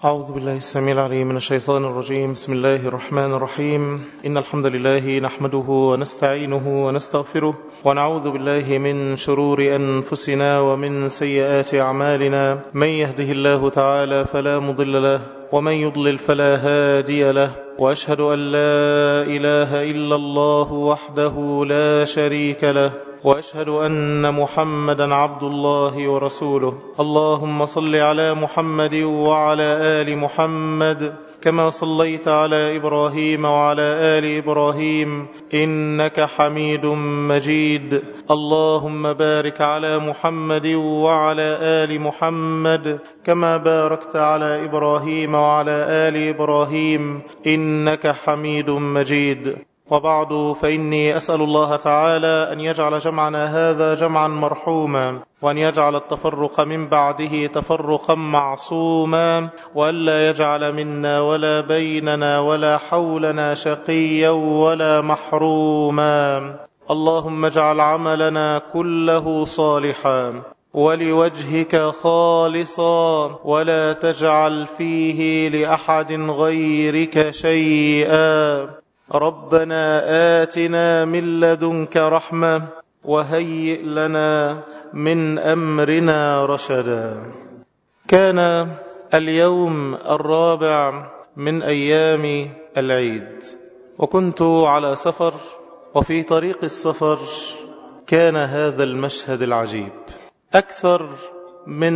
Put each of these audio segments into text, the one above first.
أعوذ بالله السميع العليم من الشيطان الرجيم. بسم الله الرحمن الرحيم. إن الحمد لله نحمده ونستعينه ونستغفره ونعوذ بالله من شرور أنفسنا ومن سيئات أعمالنا. من يهده الله تعالى فلا مضل له ومن يضلل فلا هادي له، وأشهد أن لا إله إلا الله وحده لا شريك له، وأشهد أن محمدا عبد الله ورسوله. اللهم صل على محمد وعلى آل محمد كما صليت على إبراهيم وعلى آل إبراهيم إنك حميد مجيد. اللهم بارك على محمد وعلى آل محمد كما باركت على إبراهيم وعلى آل إبراهيم إنك حميد مجيد. وبعد، فإني أسأل الله تعالى أن يجعل جمعنا هذا جمعا مرحوما، وأن يجعل التفرق من بعده تفرقا معصوما، وألا يجعل منا ولا بيننا ولا حولنا شقيا ولا محروما. اللهم اجعل عملنا كله صالحا ولوجهك خالصا، ولا تجعل فيه لأحد غيرك شيئا. ربنا آتنا من لدنك رحمة وهيئ لنا من أمرنا رشدا. كان اليوم الرابع من أيام العيد، وكنت على سفر، وفي طريق السفر كان هذا المشهد العجيب. أكثر من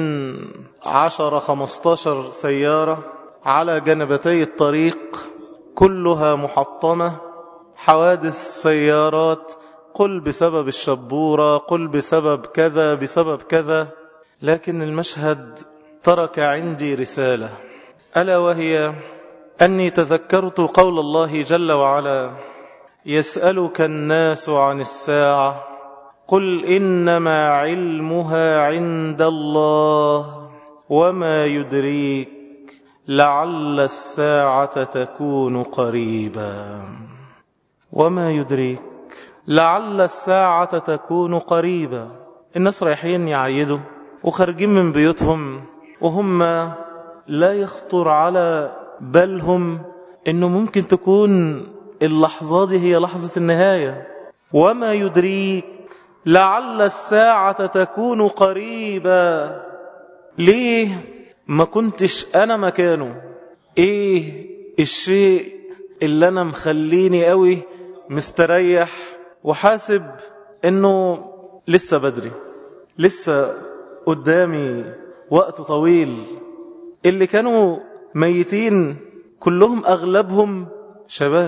10-15 سيارة على جنبتي الطريق، كلها محطمة، حوادث سيارات، قل بسبب الشبورة، قل بسبب كذا بسبب كذا. لكن المشهد ترك عندي رسالة، ألا وهي أني تذكرت قول الله جل وعلا: يسألك الناس عن الساعة قل إنما علمها عند الله وما يدريك لعل الساعة تكون قريبا. وما يدريك لعل الساعة تكون قريبا. الناس رايحين يعيدوا وخارجين من بيوتهم، وهم لا يخطر على بالهم إنه ممكن تكون اللحظة دي هي لحظة النهاية. وما يدريك لعل الساعة تكون قريبا. ليه ما كنتش أنا مكانه؟ إيه الشيء اللي أنا مخليني قوي مستريح وحاسب إنه لسه بدري، لسه قدامي وقت طويل؟ اللي كانوا ميتين كلهم أغلبهم شباب.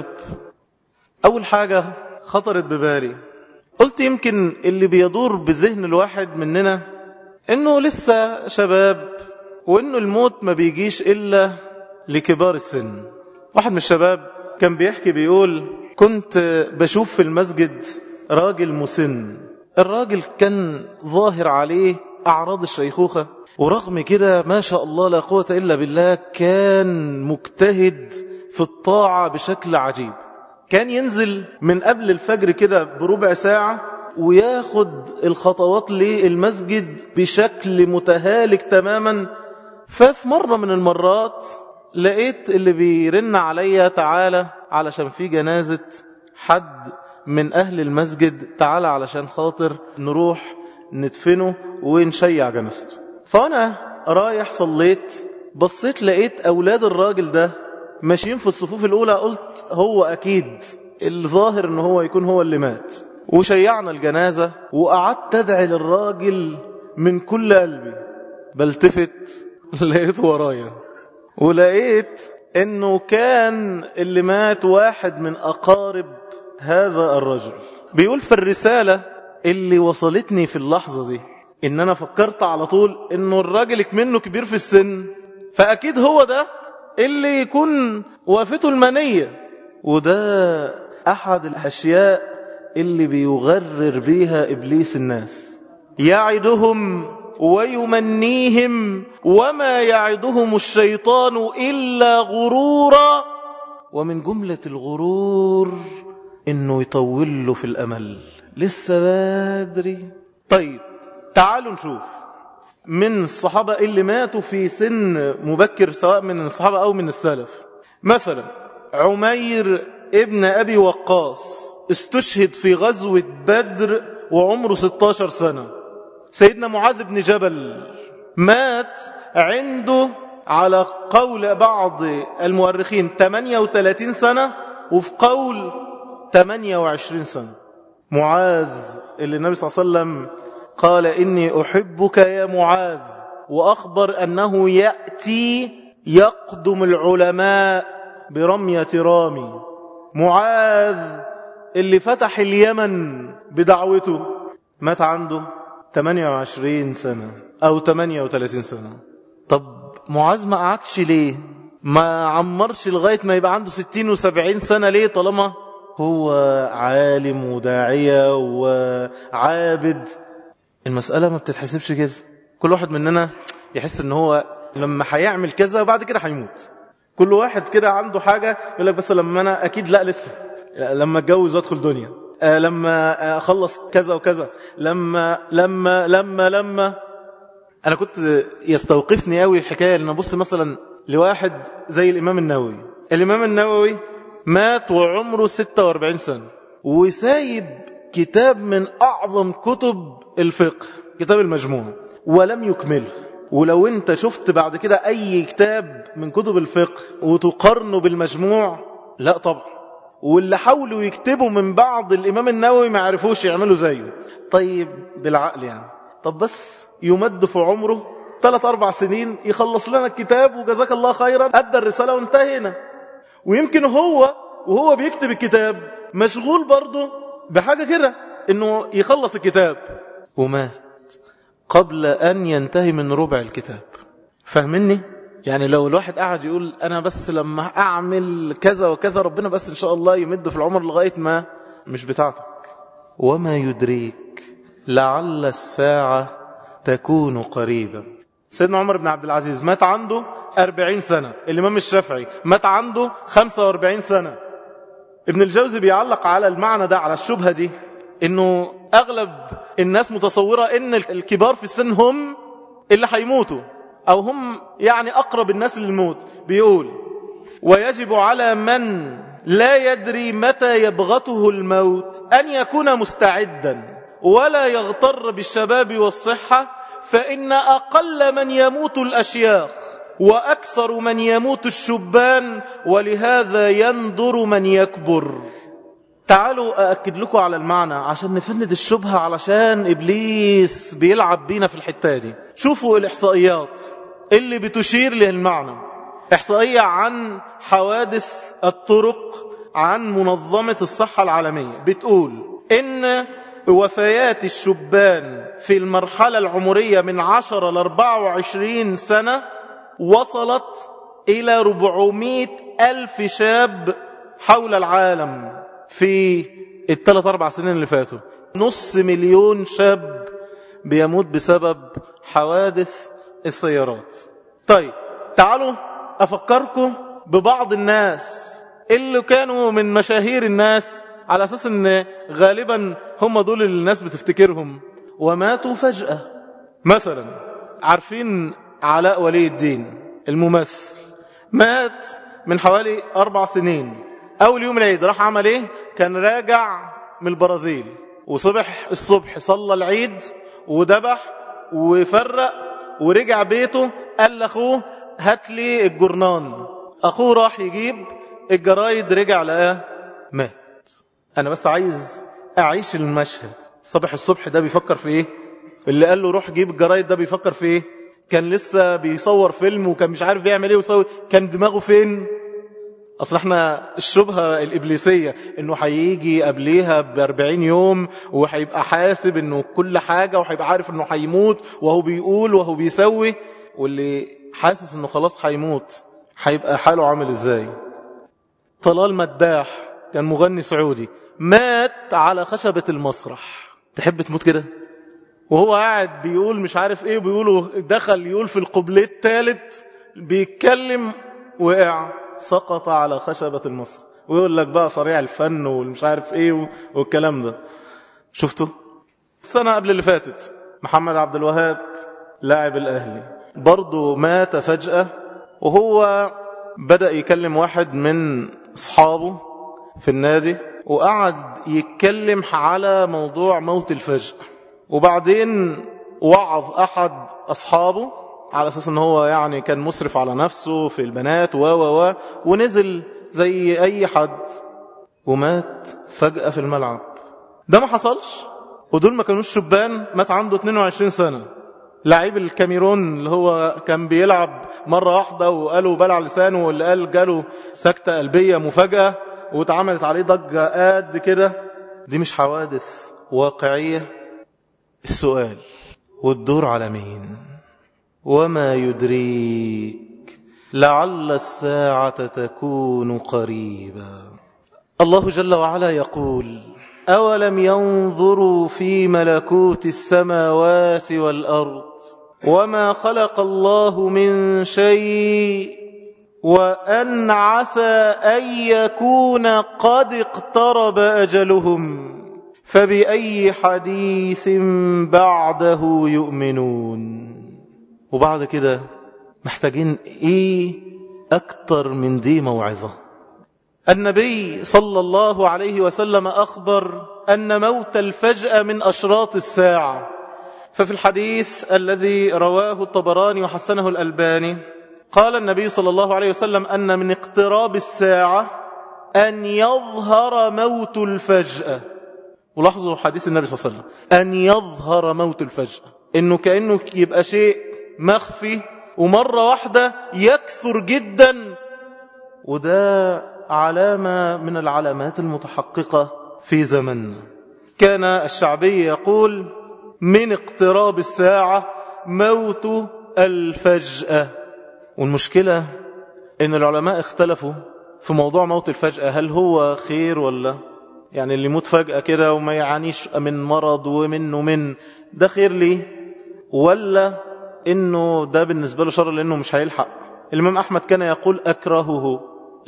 أول حاجة خطرت ببالي، قلت يمكن اللي بيدور بذهن الواحد مننا إنه لسه شباب، وإنه الموت ما بيجيش إلا لكبار السن. واحد من الشباب كان بيحكي بيقول: كنت بشوف في المسجد راجل مسن، الراجل كان ظاهر عليه أعراض الشيخوخة، ورغم كده ما شاء الله لا قوة إلا بالله كان مجتهد في الطاعة بشكل عجيب. كان ينزل من قبل الفجر كده بربع ساعة وياخد الخطوات للمسجد بشكل متهالك تماما. ففي مرة من المرات لقيت اللي بيرن عليا: تعالى علشان في جنازة حد من أهل المسجد، تعالى علشان خاطر نروح ندفنه ونشيع جنازته. فأنا رايح صليت، بصيت لقيت أولاد الراجل ده ماشيين في الصفوف الأولى. قلت هو أكيد الظاهر أنه هو يكون هو اللي مات. وشيعنا الجنازة، وقعدت أدعي للراجل من كل قلبي. بلتفت لقيت ورايا، ولقيت انه كان اللي مات واحد من اقارب هذا الرجل. بيقول في الرسالة اللي وصلتني في اللحظة دي ان انا فكرت على طول انه الراجل منه كبير في السن، فاكيد هو ده اللي يكون وافته المنية. وده احد الاشياء اللي بيغرر بيها ابليس الناس، يعدهم ويمنيهم وما يعدهم الشيطان إلا غرورا. ومن جملة الغرور إنه يطول له في الأمل، لسه بدري. طيب تعالوا نشوف من الصحابة اللي ماتوا في سن مبكر سواء من الصحابة أو من السلف. مثلا عمير ابن أبي وقاص استشهد في غزوة بدر وعمره 16 سنة. سيدنا معاذ بن جبل مات عنده على قول بعض المؤرخين 38 سنة وفي قول 28 سنة. معاذ اللي النبي صلى الله عليه وسلم قال إني أحبك يا معاذ، وأخبر أنه يأتي يقدم العلماء برمية رامي. معاذ اللي فتح اليمن بدعوته مات عنده 28 سنة أو 38 سنة. طب معاذ ما قعدش ليه؟ ما عمرش لغاية ما يبقى عنده 60 و70 سنة ليه؟ طالما هو عالم وداعية وعابد. المسألة ما بتتحسبش كده. كل واحد مننا يحس ان هو لما هيعمل كذا وبعد كده هيموت. كل واحد كده عنده حاجة يقول لك بس لما انا اكيد لا لسه، لما اتجوز وادخل دنيا، لما اخلص كذا وكذا، لما انا كنت يستوقفني قوي الحكاية لما ابص مثلا لواحد زي الامام النووي. الامام النووي مات وعمره 46 سنة وسايب كتاب من أعظم كتب الفقه، كتاب المجموع، ولم يكمله. ولو انت شفت بعد كده أي كتاب من كتب الفقه وتقارنه بالمجموع، لا طبعا. واللي حاولوا يكتبوا من بعض الإمام النووي ما عرفوش يعملوا زيه. طيب بالعقل يعني، طب بس يمد في عمره 3-4 سنين يخلص لنا الكتاب وجزاك الله خيرا، أدى الرسالة وانتهينا. ويمكن وهو بيكتب الكتاب مشغول برضه بحاجة كده انه يخلص الكتاب ومات قبل ان ينتهي من ربع الكتاب. فاهمني؟ يعني لو الواحد قاعد يقول انا بس لما اعمل كذا وكذا ربنا بس ان شاء الله يمد في العمر لغاية ما، مش بتاعتك. وما يدريك لعل الساعة تكون قريبا. سيدنا عمر بن عبد العزيز مات عنده 40 سنة. الإمام الشافعي مات عنده 45 سنة. ابن الجوزي بيعلق على المعنى ده، على الشبهة دي، انه اغلب الناس متصورة ان الكبار في السن هم اللي هيموتوا او هم يعني اقرب الناس للموت. بيقول ويجب على من لا يدري متى يبغته الموت ان يكون مستعدا ولا يغتر بالشباب والصحة، فإن أقل من يموت الأشياخ وأكثر من يموت الشبان، ولهذا يندر من يكبر. تعالوا أأكد لكم على المعنى عشان نفند الشبهة، علشان إبليس بيلعب بينا في الحتة دي. شوفوا الإحصائيات اللي بتشير للمعنى. إحصائية عن حوادث الطرق عن منظمة الصحة العالمية بتقول إن وفيات الشبان في المرحلة العمرية من 10 ل 24 سنة وصلت إلى 400,000 شاب حول العالم في 3-4 سنين اللي فاتوا. 500,000 شاب بيموت بسبب حوادث السيارات. طيب تعالوا أفكركم ببعض الناس اللي كانوا من مشاهير الناس على أساس أن غالبا هم دول اللي الناس بتفتكرهم وماتوا فجأة. مثلا عارفين علاء ولي الدين الممثل، مات من حوالي 4 سنين. أول يوم العيد راح عمل إيه؟ كان راجع من البرازيل وصبح الصبح صلى العيد وذبح وفرق ورجع بيته. قال لأخوه هات لي الجرنان. أخوه راح يجيب الجرايد، رجع لقاه مات. أنا بس عايز أعيش المشهد. صبح الصبح ده بيفكر في إيه؟ اللي قال له روح جيب الجرايد ده بيفكر في إيه؟ كان لسه بيصور فيلم وكان مش عارف بيعمل إيه ويصور، كان دماغه فين؟ أصل احنا الشبهة الإبليسية إنه هيجي قبليها ب40 يوم وهيبقى حاسب إنه كل حاجة وهيبقى عارف إنه هيموت وهو بيقول وهو بيسوي. واللي حاسس إنه خلاص هيموت هيبقى حاله عامل إزاي؟ طلال مداح كان مغني سعودي، مات على خشبة المسرح. تحب تموت كده؟ وهو قاعد بيقول مش عارف ايه، بيقولوا دخل يقول في القبلة الثالث بيتكلم وقع سقط على خشبة المسرح. ويقول لك بقى صريع الفن والمش عارف ايه والكلام ده. شفتوا السنة قبل اللي فاتت محمد عبد الوهاب لاعب الأهلي برضو مات فجأة، وهو بدأ يكلم واحد من أصحابه في النادي، وقعد يتكلم على موضوع موت الفجأة. وبعدين وعظ أحد أصحابه على أساس أنه هو يعني كان مسرف على نفسه في البنات ونزل زي أي حد ومات فجأة في الملعب. ده ما حصلش، ودول ما كانوش شبان، مات عنده 22 سنة. لاعب الكاميرون اللي هو كان بيلعب مرة واحدة وقالوا بلع لسانه، واللي قال جاله سكتة قلبية مفاجأة واتعملت عليه ضجة قد كده. دي مش حوادث واقعية؟ السؤال والدور على مين؟ وما يدريك لعل الساعة تكون قريبا. الله جل وعلا يقول: أولم ينظروا في ملكوت السماوات والأرض وما خلق الله من شيء وأن عسى أن يكون قد اقترب أجلهم فبأي حديث بعده يؤمنون. وبعد كده محتاجين إيه أكتر من دي موعظة؟ النبي صلى الله عليه وسلم أخبر أن موت الفجأة من أشراط الساعة. ففي الحديث الذي رواه الطبراني وحسنه الألباني قال النبي صلى الله عليه وسلم أن من اقتراب الساعة أن يظهر موت الفجأة. ولاحظوا حديث النبي صلى الله عليه وسلم، أن يظهر موت الفجأة، إنه كأنه يبقى شيء مخفي ومرة واحدة يكثر جدا. وده علامة من العلامات المتحققة في زمننا. كان الشعبي يقول: من اقتراب الساعة موت الفجأة. والمشكلة إن العلماء اختلفوا في موضوع موت الفجأة، هل هو خير ولا يعني اللي يموت فجأة كده وما يعانيش من مرض ومن ده خير ليه، ولا إنه ده بالنسبة له شر لأنه مش هيلحق. الإمام أحمد كان يقول: أكرهه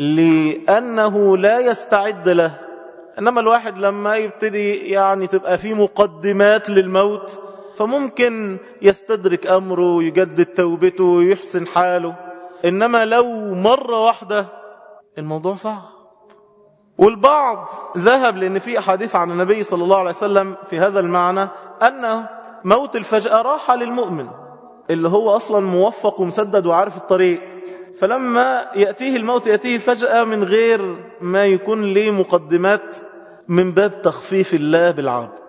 لأنه لا يستعد له. إنما الواحد لما يبتدي يعني تبقى فيه مقدمات للموت فممكن يستدرك أمره ويجدد توبته ويحسن حاله. إنما لو مرة واحدة الموضوع صعب. والبعض ذهب لأن في أحاديث عن النبي صلى الله عليه وسلم في هذا المعنى، أن موت الفجأة راحة للمؤمن اللي هو أصلا موفق ومسدد وعارف الطريق، فلما يأتيه الموت يأتيه فجأة من غير ما يكون له مقدمات، من باب تخفيف الله بالعبد.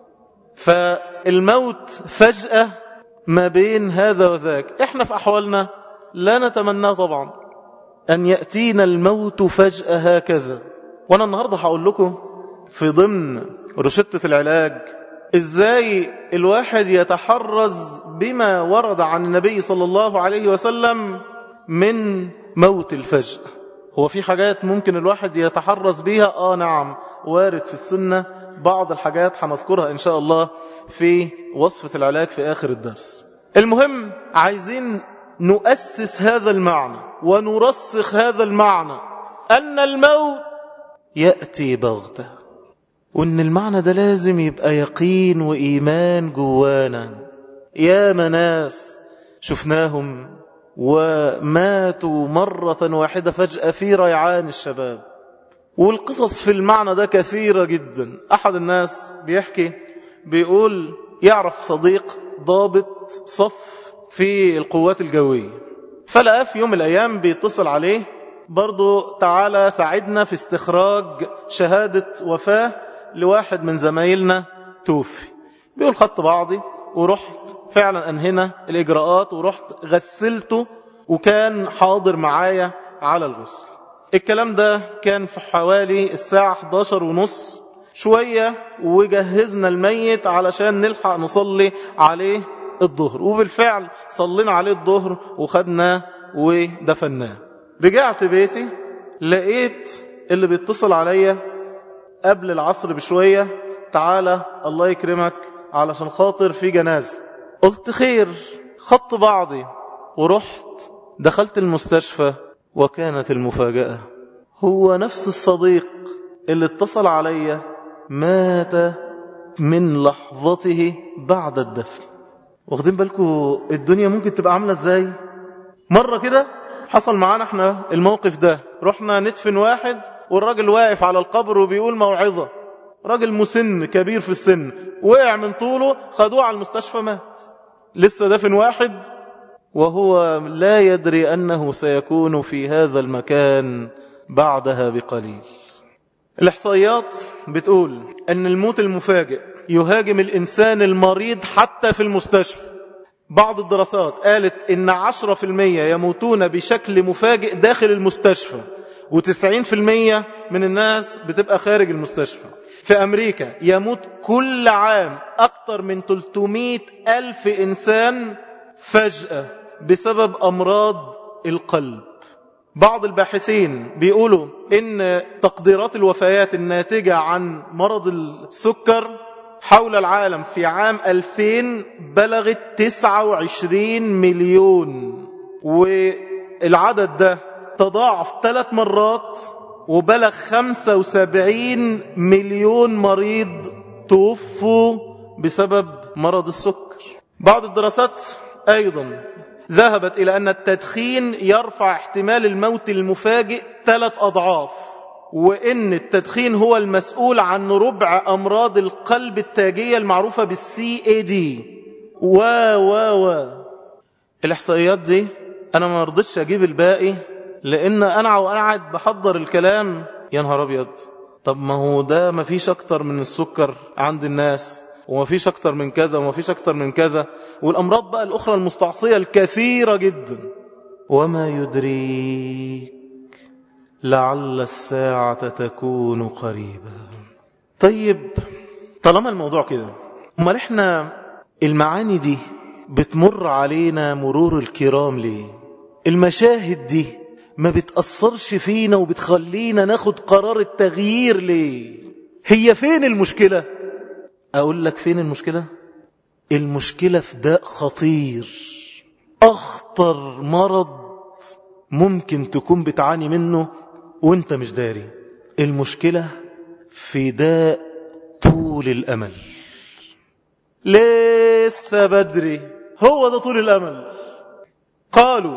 فالموت فجأة ما بين هذا وذاك. احنا في أحوالنا لا نتمنى طبعا أن يأتينا الموت فجأة هكذا. وأنا النهاردة هقول لكم في ضمن روشتة العلاج إزاي الواحد يتحرز بما ورد عن النبي صلى الله عليه وسلم من موت الفجأة. هو في حاجات ممكن الواحد يتحرز بيها؟ نعم، وارد في السنة بعض الحاجات هنذكرها إن شاء الله في وصفة العلاج في آخر الدرس. المهم عايزين نؤسس هذا المعنى ونرسخ هذا المعنى، أن الموت يأتي بغتة، وأن المعنى ده لازم يبقى يقين وإيمان جوانا. يا ناس شفناهم وماتوا مرة واحدة فجأة في ريعان الشباب، والقصص في المعنى ده كثيرة جدا. أحد الناس بيحكي بيقول يعرف صديق ضابط صف في القوات الجوية، فلقى في يوم من الأيام بيتصل عليه برضو: تعالى ساعدنا في استخراج شهادة وفاة لواحد من زمايلنا توفي. بيقول خدت بعضي ورحت فعلا أنهينا الإجراءات ورحت غسلته، وكان حاضر معايا على الغسل. الكلام ده كان في حوالي الساعة 11:30 شوية، وجهزنا الميت علشان نلحق نصلي عليه الظهر. وبالفعل صلينا عليه الظهر وخدناه ودفناه. رجعت بيتي لقيت اللي بيتصل عليا قبل العصر بشوية: تعالى الله يكرمك علشان خاطر في جنازة. قلت خير، خدت بعضي ورحت دخلت المستشفى، وكانت المفاجأة هو نفس الصديق اللي اتصل عليا مات من لحظته بعد الدفن. واخدين بالكم الدنيا ممكن تبقى عاملة ازاي؟ مرة كده حصل معانا احنا الموقف ده، رحنا ندفن واحد والراجل واقف على القبر وبيقول موعظة، راجل مسن كبير في السن، وقع من طوله، خدوه على المستشفى مات. لسه دفن واحد وهو لا يدري أنه سيكون في هذا المكان بعدها بقليل. الإحصائيات بتقول أن الموت المفاجئ يهاجم الإنسان المريض حتى في المستشفى. بعض الدراسات قالت إن 10% يموتون بشكل مفاجئ داخل المستشفى، و90% من الناس بتبقى خارج المستشفى. في أمريكا يموت كل عام أكثر من 300,000 إنسان فجأة بسبب أمراض القلب. بعض الباحثين بيقولوا إن تقديرات الوفيات الناتجة عن مرض السكر حول العالم في عام 2000 بلغت 29 مليون، والعدد ده تضاعف 3 مرات وبلغ 75 مليون مريض توفوا بسبب مرض السكر. بعض الدراسات أيضا ذهبت إلى أن التدخين يرفع احتمال الموت المفاجئ 3 أضعاف، وإن التدخين هو المسؤول عن ربع أمراض القلب التاجية المعروفة بالCAD. الإحصائيات دي أنا ما رضيتش أجيب الباقي، لأن أنا قاعد بحضر الكلام يا نهار أبيض، طب ما هو ده ما فيش أكتر من السكر عند الناس، وما فيش أكتر من كذا، وما فيش أكتر من كذا، والأمراض بقى الأخرى المستعصية الكثيرة جدا. وما يدريك لعل الساعة تكون قريبا. طيب طالما الموضوع كده، امال احنا المعاني دي بتمر علينا مرور الكرام ليه؟ المشاهد دي ما بتأثرش فينا وبتخلينا ناخد قرار التغيير ليه؟ هي فين المشكلة؟ أقول لك فين المشكلة؟ المشكلة في داء خطير، أخطر مرض ممكن تكون بتعاني منه وانت مش داري. المشكلة في داء طول الأمل. لسه بدري، هو ده طول الأمل. قالوا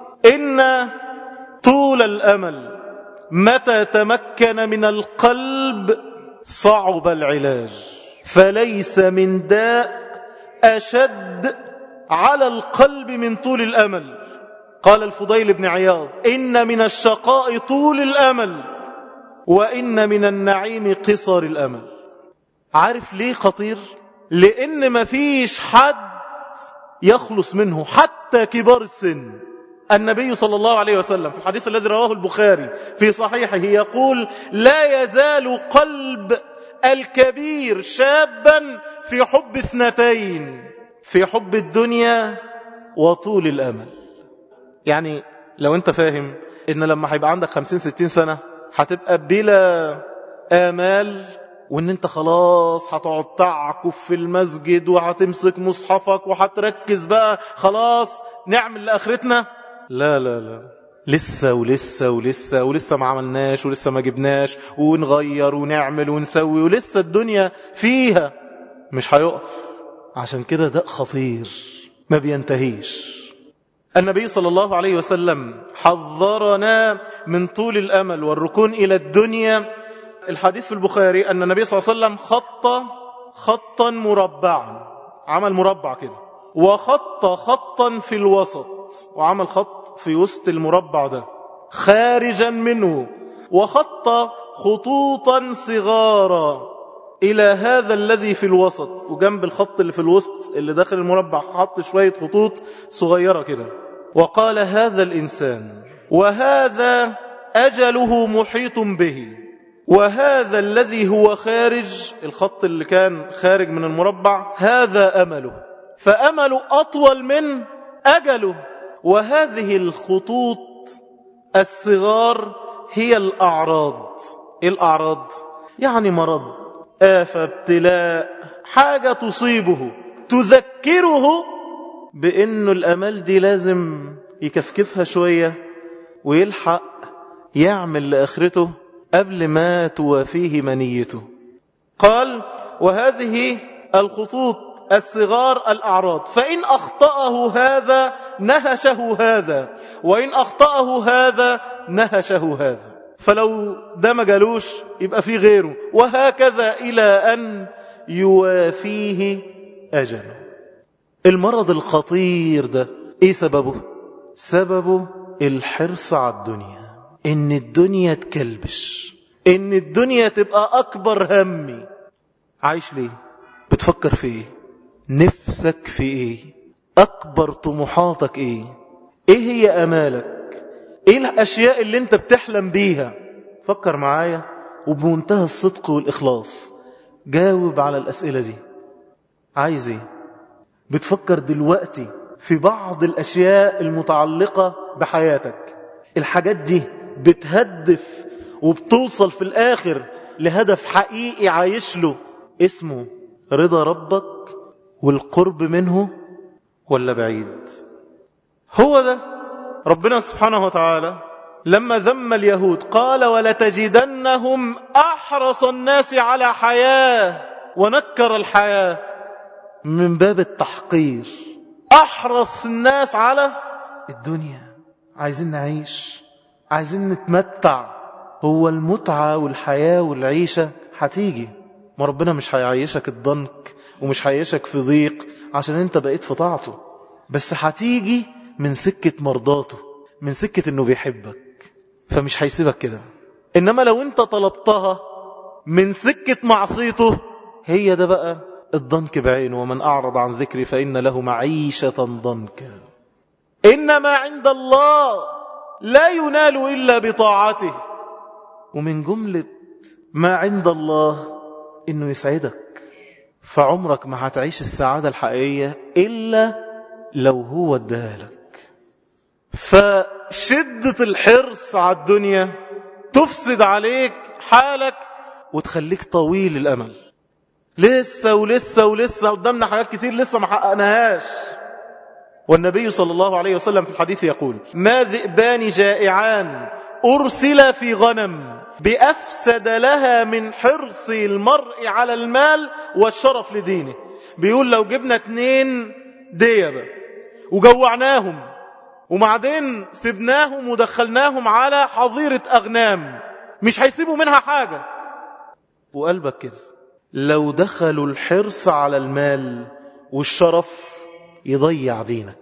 إن طول الأمل متى تمكن من القلب صعب العلاج، فليس من داء أشد على القلب من طول الأمل. قال الفضيل بن عياض: إن من الشقاء طول الأمل، وإن من النعيم قصر الأمل. عارف ليه خطير؟ لأن مفيش حد يخلص منه حتى كبار السن. النبي صلى الله عليه وسلم في الحديث الذي رواه البخاري في صحيحه يقول: لا يزال قلب الكبير شابا في حب 2، في حب الدنيا وطول الأمل. يعني لو انت فاهم ان لما هيبقى عندك 50-60 سنة هتبقى بلا آمال، وان انت خلاص هتقعد تعكف في المسجد وهتمسك مصحفك وهتركز بقى خلاص نعمل لآخرتنا، لا لا لا، لسه ولسه ولسه ولسه ما عملناش ولسه ما جبناش، ونغير ونعمل ونسوي، ولسه الدنيا فيها مش هيقف. عشان كده ده خطير ما بينتهيش. النبي صلى الله عليه وسلم حذرنا من طول الأمل والركون إلى الدنيا. الحديث في البخاري أن النبي صلى الله عليه وسلم خط خطا مربعا، عمل مربع كده، وخط خطا في الوسط، وعمل خط في وسط المربع ده خارجا منه، وخط خطوطا صغارا إلى هذا الذي في الوسط، وجنب الخط اللي في الوسط اللي داخل المربع حط شوية خطوط صغيرة كده، وقال: هذا الإنسان وهذا أجله محيط به، وهذا الذي هو خارج الخط اللي كان خارج من المربع هذا أمله، فأمله أطول من أجله، وهذه الخطوط الصغار هي الأعراض. الأعراض يعني مرض، آفة، ابتلاء، حاجة تصيبه تذكره بأنه الأمل دي لازم يكفكفها شوية ويلحق يعمل لآخرته قبل ما توافيه منيته. قال: وهذه الخطوط الصغار الأعراض، فإن أخطأه هذا نهشه هذا، وإن أخطأه هذا نهشه هذا، فلو ده ما جالوش يبقى في غيره، وهكذا إلى أن يوافيه أجله. المرض الخطير ده إيه سببه؟ سببه الحرص على الدنيا، إن الدنيا تكلبش، إن الدنيا تبقى أكبر همي. عايش ليه؟ بتفكر في إيه؟ نفسك في إيه؟ أكبر طموحاتك إيه؟ إيه هي أمالك؟ إيه الأشياء اللي أنت بتحلم بيها؟ فكر معايا وبمنتهى الصدق والإخلاص جاوب على الأسئلة دي. عايز إيه؟ بتفكر دلوقتي في بعض الأشياء المتعلقة بحياتك، الحاجات دي بتهدف وبتوصل في الآخر لهدف حقيقي عايش له اسمه رضا ربك والقرب منه، ولا بعيد؟ هو ده ربنا سبحانه وتعالى لما ذم اليهود قال ولتجدنهم أحرص الناس على حياة، ونكر الحياة من باب التحقير. أحرص الناس على الدنيا، عايزين نعيش، عايزين نتمتع. هو المتعة والحياة والعيشة هتيجي، ما ربنا مش هيعيشك الضنك ومش هيعيشك في ضيق عشان انت بقيت في طاعته، بس هتيجي من سكة مرضاته، من سكة انه بيحبك، فمش هيسيبك كده. انما لو انت طلبتها من سكة معصيته، هي ده بقى الضنك بعينه. ومن أعرض عن ذكري فإن له معيشة ضنكا. إنما عند الله لا ينال إلا بطاعته. ومن جملة ما عند الله إنه يسعدك، فعمرك ما هتعيش السعادة الحقيقية إلا لو هو ادالك. فشدة الحرص على الدنيا تفسد عليك حالك وتخليك طويل الأمل. لسه ولسه ولسه قدامنا حاجات كتير لسه ما حققناهاش. والنبي صلى الله عليه وسلم في الحديث يقول ما ذئبان جائعان أرسل في غنم بأفسد لها من حرص المرء على المال والشرف لدينه. بيقول لو جبنا 2 ديبة وجوعناهم وبعدين سبناهم ودخلناهم على حظيرة أغنام مش هيسيبوا منها حاجة. وقلبك كده لو دخلوا الحرص على المال والشرف يضيع دينك،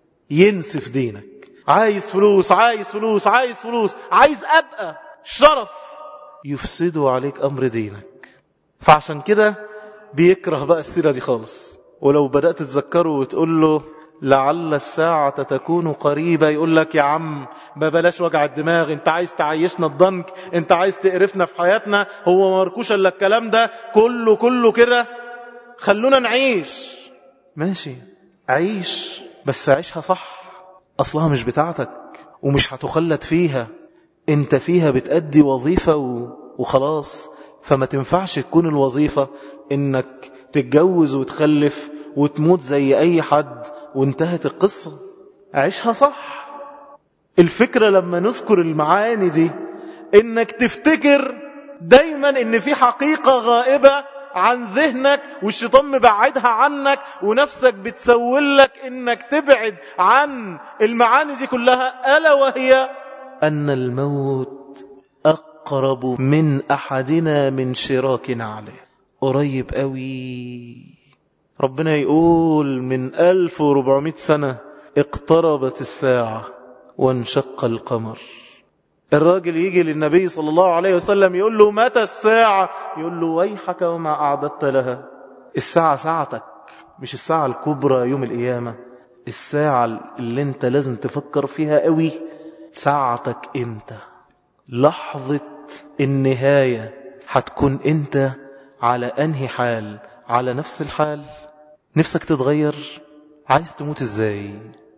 ينسف دينك. عايز فلوس، عايز فلوس، عايز فلوس، عايز أبقى شرف، يفسدوا عليك أمر دينك. فعشان كده بيكره بقى السيرة دي خالص. ولو بدأت تذكره وتقول له لعل الساعة تكون قريبة، يقول لك يا عم بلاش وجع الدماغ، انت عايز تعيشنا الضنك، انت عايز تقرفنا في حياتنا، هو مركوش الا الكلام ده كله كده، خلونا نعيش. ماشي عيش، بس عيشها صح، اصلها مش بتاعتك ومش هتخلد فيها، انت فيها بتأدي وظيفة وخلاص. فما تنفعش تكون الوظيفة انك تتجوز وتخلف وتموت زي اي حد وانتهت القصة. عيشها صح. الفكرة لما نذكر المعاني دي انك تفتكر دايما ان في حقيقة غائبة عن ذهنك والشيطان مبعدها عنك ونفسك بتسولك انك تبعد عن المعاني دي كلها، ألا وهي أن الموت أقرب من أحدنا من شراك عليه. قريب قوي. ربنا يقول من 1400 سنة اقتربت الساعة وانشق القمر. الراجل يجي للنبي صلى الله عليه وسلم يقول له متى الساعة؟ يقول له ويحك وما أعددت لها. الساعة ساعتك، مش الساعة الكبرى يوم القيامة. الساعة اللي انت لازم تفكر فيها قوي ساعتك امتى، لحظة النهاية هتكون انت على انهي حال؟ على نفس الحال؟ نفسك تتغير؟ عايز تموت ازاي؟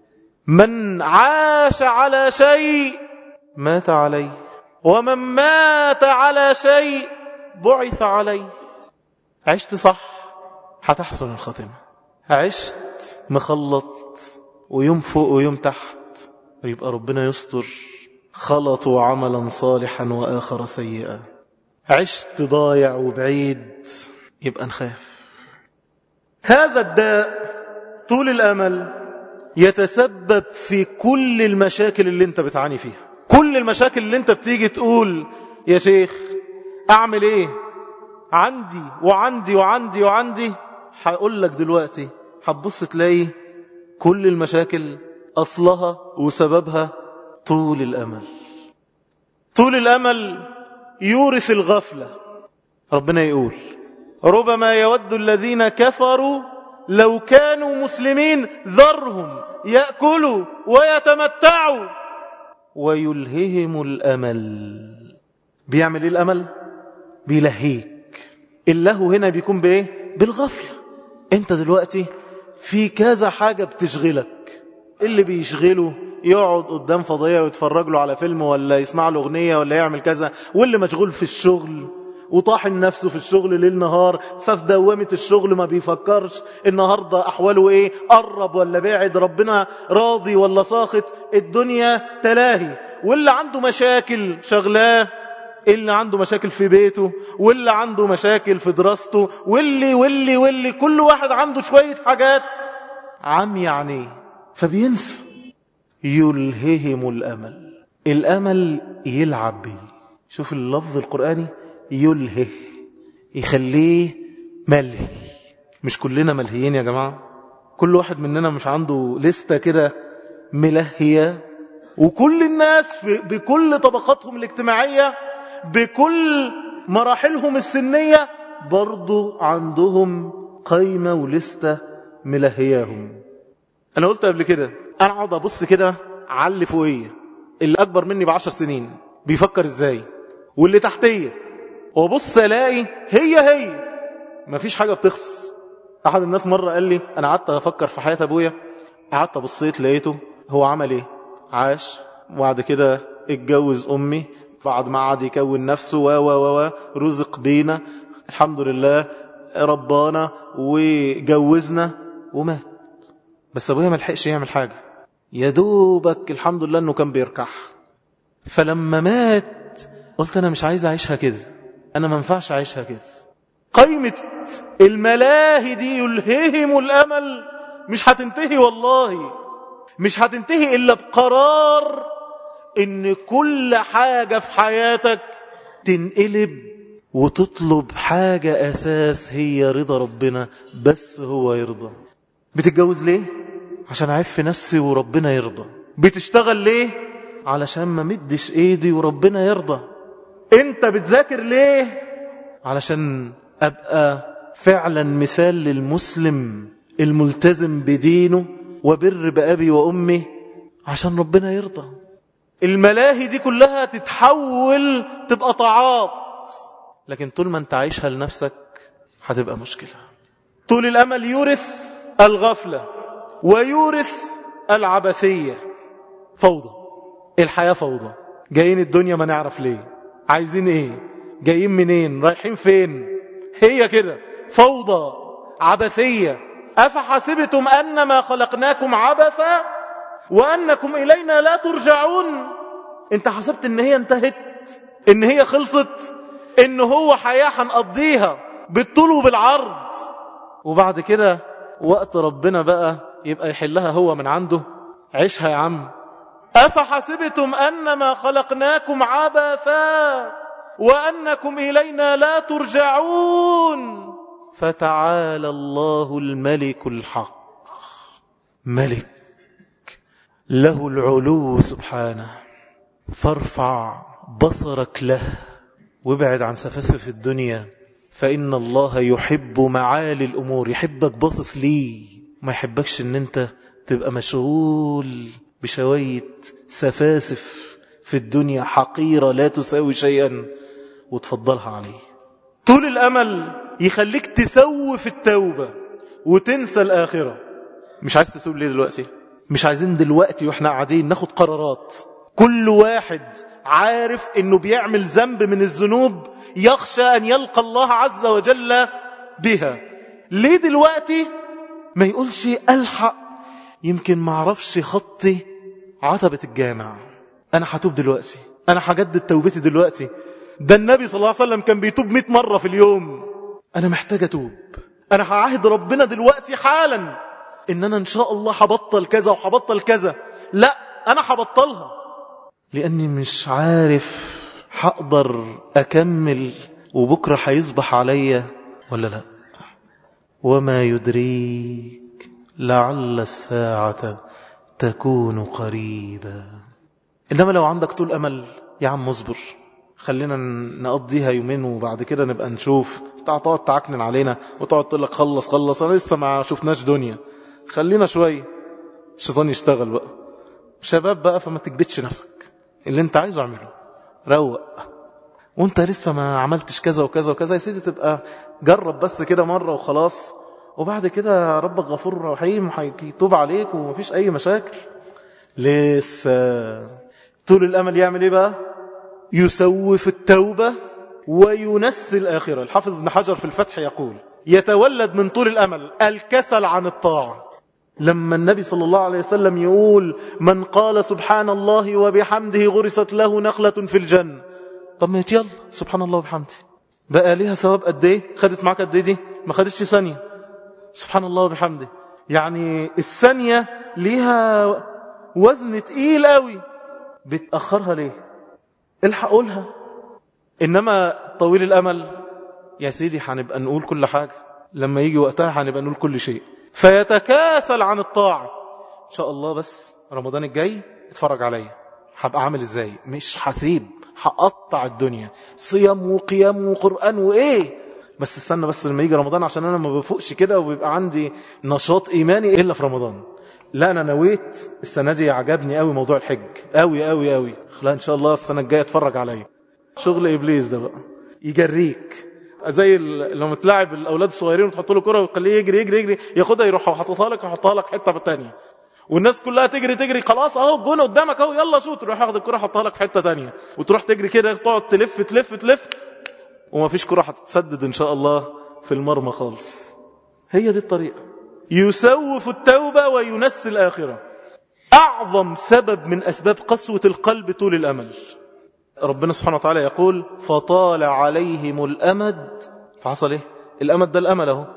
من عاش على شيء مات عليه، ومن مات على شيء بعث عليه. عشت صح هتحسن الخاتمة، عشت مخلط ويوم فوق ويوم تحت ويبقى ربنا يستر، خلطوا عملا صالحا وآخر سيئا. عشت ضايع وبعيد يبقى نخاف. هذا الداء طول الأمل يتسبب في كل المشاكل اللي انت بتعاني فيها. كل المشاكل اللي انت بتيجي تقول يا شيخ اعمل ايه، عندي وعندي وعندي وعندي، هقول لك دلوقتي هتبص تلاقي كل المشاكل أصلها وسببها طول الأمل. طول الأمل يورث الغفلة. ربنا يقول ربما يود الذين كفروا لو كانوا مسلمين ذرهم يأكلوا ويتمتعوا ويلههم الأمل. بيعمل ايه الأمل؟ بيلهيك. اللهو هنا بيكون بايه؟ بالغفلة. انت دلوقتي في كذا حاجة بتشغلك. اللي بيشغله يقعد قدام فضية ويتفرج له على فيلم ولا يسمع له أغنية ولا يعمل كذا، واللي مشغول في الشغل وطاحن نفسه في الشغل ليل نهار، ففي دوامة الشغل ما بيفكرش النهاردة أحواله ايه، قرب ولا بعد، ربنا راضي ولا ساخط، الدنيا تلاهي. واللي عنده مشاكل شغلاه، اللي عنده مشاكل في بيته، واللي عنده مشاكل في دراسته، واللي كل واحد عنده شوية حاجات عمي عينيه فبينسى. يلههم الأمل. الأمل يلعب بيه. شوف اللفظ القرآني، يلهه، يخليه ملهي. مش كلنا ملهيين يا جماعة؟ كل واحد مننا مش عنده لستة كده ملهية؟ وكل الناس بكل طبقاتهم الاجتماعية، بكل مراحلهم السنية، برضو عندهم قايمة ولستة ملهياهم. أنا قلت قبل كده، أنا أقعد أبص كده على اللي فوقية، اللي أكبر مني ب10 سنين بيفكر إزاي، واللي تحتية، وبص ألاقي هي مفيش حاجة بتخلص. أحد الناس مرة قال لي، أنا قعدت أفكر في حياة أبويا، قعدت بصيت لقيته هو عمل إيه؟ عاش، وبعد كده اتجوز أمي، بعد ما قعد يكون نفسه رزق بينا الحمد لله، ربانا وجوزنا ومات. بس أبويا ما لحقش يعمل حاجة، يا دوبك الحمد لله أنه كان بيركح. فلما مات قلت أنا مش عايز أعيشها كده، أنا ما ينفعش أعيشها كده. قيمة الملاهي دي يلههم الأمل مش هتنتهي، والله مش هتنتهي إلا بقرار إن كل حاجة في حياتك تنقلب وتطلب حاجة أساس، هي رضا ربنا، بس هو يرضى. بتتجوز ليه؟ عشان أعف نفسي وربنا يرضى. بتشتغل ليه؟ علشان ما مدش ايدي وربنا يرضى. انت بتذاكر ليه؟ علشان أبقى فعلا مثال للمسلم الملتزم بدينه وبر بأبي وأمي عشان ربنا يرضى. الملاهي دي كلها تتحول تبقى طاعات، لكن طول ما انت عايشها لنفسك هتبقى مشكلة. طول الأمل يورث الغفلة ويورث العبثية. فوضى، الحياة فوضى، جايين الدنيا ما نعرف ليه، عايزين ايه، جايين منين، رايحين فين، هي كده فوضى عبثية. أفحسبتم أنما خلقناكم عبثا وأنكم إلينا لا ترجعون. انت حسبت ان هي انتهت، ان هي خلصت، ان هو حياة هنقضيها بالطول وبالعرض، وبعد كده وقت ربنا بقى يبقى يحلها هو من عنده. عيشها يا عم. أفحسبتم أنما خلقناكم عبثا وأنكم إلينا لا ترجعون. فتعالى الله الملك الحق، ملك له العلو سبحانه. فارفع بصرك له وابعد عن سفاسف الدنيا، فإن الله يحب معالي الأمور. يحبك باصص ليه، ما يحبكش ان انت تبقى مشغول بشوية سفاسف في الدنيا حقيرة لا تساوي شيئا وتفضلها عليه. طول الأمل يخليك تسوف التوبة وتنسى الآخرة. مش عايز تتوب ليه دلوقتي؟ مش عايزين دلوقتي واحنا قاعدين ناخد قرارات، كل واحد عارف انه بيعمل ذنب من الذنوب يخشى ان يلقى الله عز وجل بها. ليه دلوقتي ما يقولش ألحق، يمكن ما اعرفش خطي عتبة الجامع، انا هتوب دلوقتي، انا هجدد توبتي دلوقتي. ده النبي صلى الله عليه وسلم كان بيتوب 100 مرة في اليوم. انا محتاج اتوب، أنا هعهد ربنا دلوقتي حالا إن أنا إن شاء الله هبطل كذا وهبطل كذا. لا، أنا هبطلها لأني مش عارف هقدر أكمل وبكرة هيصبح عليا ولا لا. وما يدريك لعل الساعة تكون قريبا. إنما لو عندك طول أمل، يا عم اصبر، خلينا نقضيها يومين وبعد كده نبقى نشوف. تقعد تعكنن علينا وتقعد تقول لك خلص أنا لسه ما شفناش دنيا، خلينا شوية. الشيطان يشتغل بقى، شباب بقى، فما تكبتش نفسك. اللي انت عايزه اعمله، روق. وانت لسه ما عملتش كذا وكذا وكذا يا سيدي، تبقى جرب بس كده مرة وخلاص، وبعد كده ربك غفور رحيم وهيتوب عليك ومفيش اي مشاكل. لسه طول الامل يعمل ايه بقى؟ يسوف التوبة وينسي الآخرة. الحافظ ابن حجر في الفتح يقول يتولد من طول الأمل الكسل عن الطاعة. لما النبي صلى الله عليه وسلم يقول من قال سبحان الله وبحمده غرست له نخلة في الجنة، طب ما يلا سبحان الله وبحمده بقى ليها ثواب قد ايه؟ خدت معاك قد ايه دي؟ ما خدتش ثانية. سبحان الله وبحمده يعني الثانية ليها وزن تقيل قوي، بتأخرها ليه؟ الحق قولها. إنما طويل الأمل يا سيدي هنبقى نقول كل حاجة، لما يجي وقتها هنبقى نقول كل شيء، فيتكاسل عن الطاعة. إن شاء الله بس رمضان الجاي اتفرج عليا هبقى عامل ازاي، مش حسيب، هقطع الدنيا صيام وقيام وقرآن وإيه، بس استنى بس لما يجي رمضان، عشان أنا ما بفوقش كده وبيبقى عندي نشاط إيماني إلا في رمضان. لا، أنا نويت السنة دي، عجبني قوي موضوع الحج قوي قوي قوي، خلا إن شاء الله السنة الجاية اتفرج عليا. شغل إبليس ده بقى يجريك، زي لما تلعب الأولاد الصغيرين وتحط له كرة وتخليه يجري يجري يجري، ياخدها يروح وحطها لك ويحطها لك حتة بالتانية، والناس كلها تجري تجري، خلاص اهو الجون قدامك اهو يلا شوت، تروح ياخد الكرة يحطها لك في حتة تانية، وتروح تجري كده تقعد تلف تلف تلف، ومفيش كرة هتتسدد إن شاء الله في المرمى خالص. هي دي الطريقة. يسوف التوبة وينسي الآخرة. أعظم سبب من أسباب قسوة القلب طول الأمل. ربنا سبحانه وتعالى يقول فطال عليهم الأمد، فحصل إيه؟ الأمد ده الأمل اهو،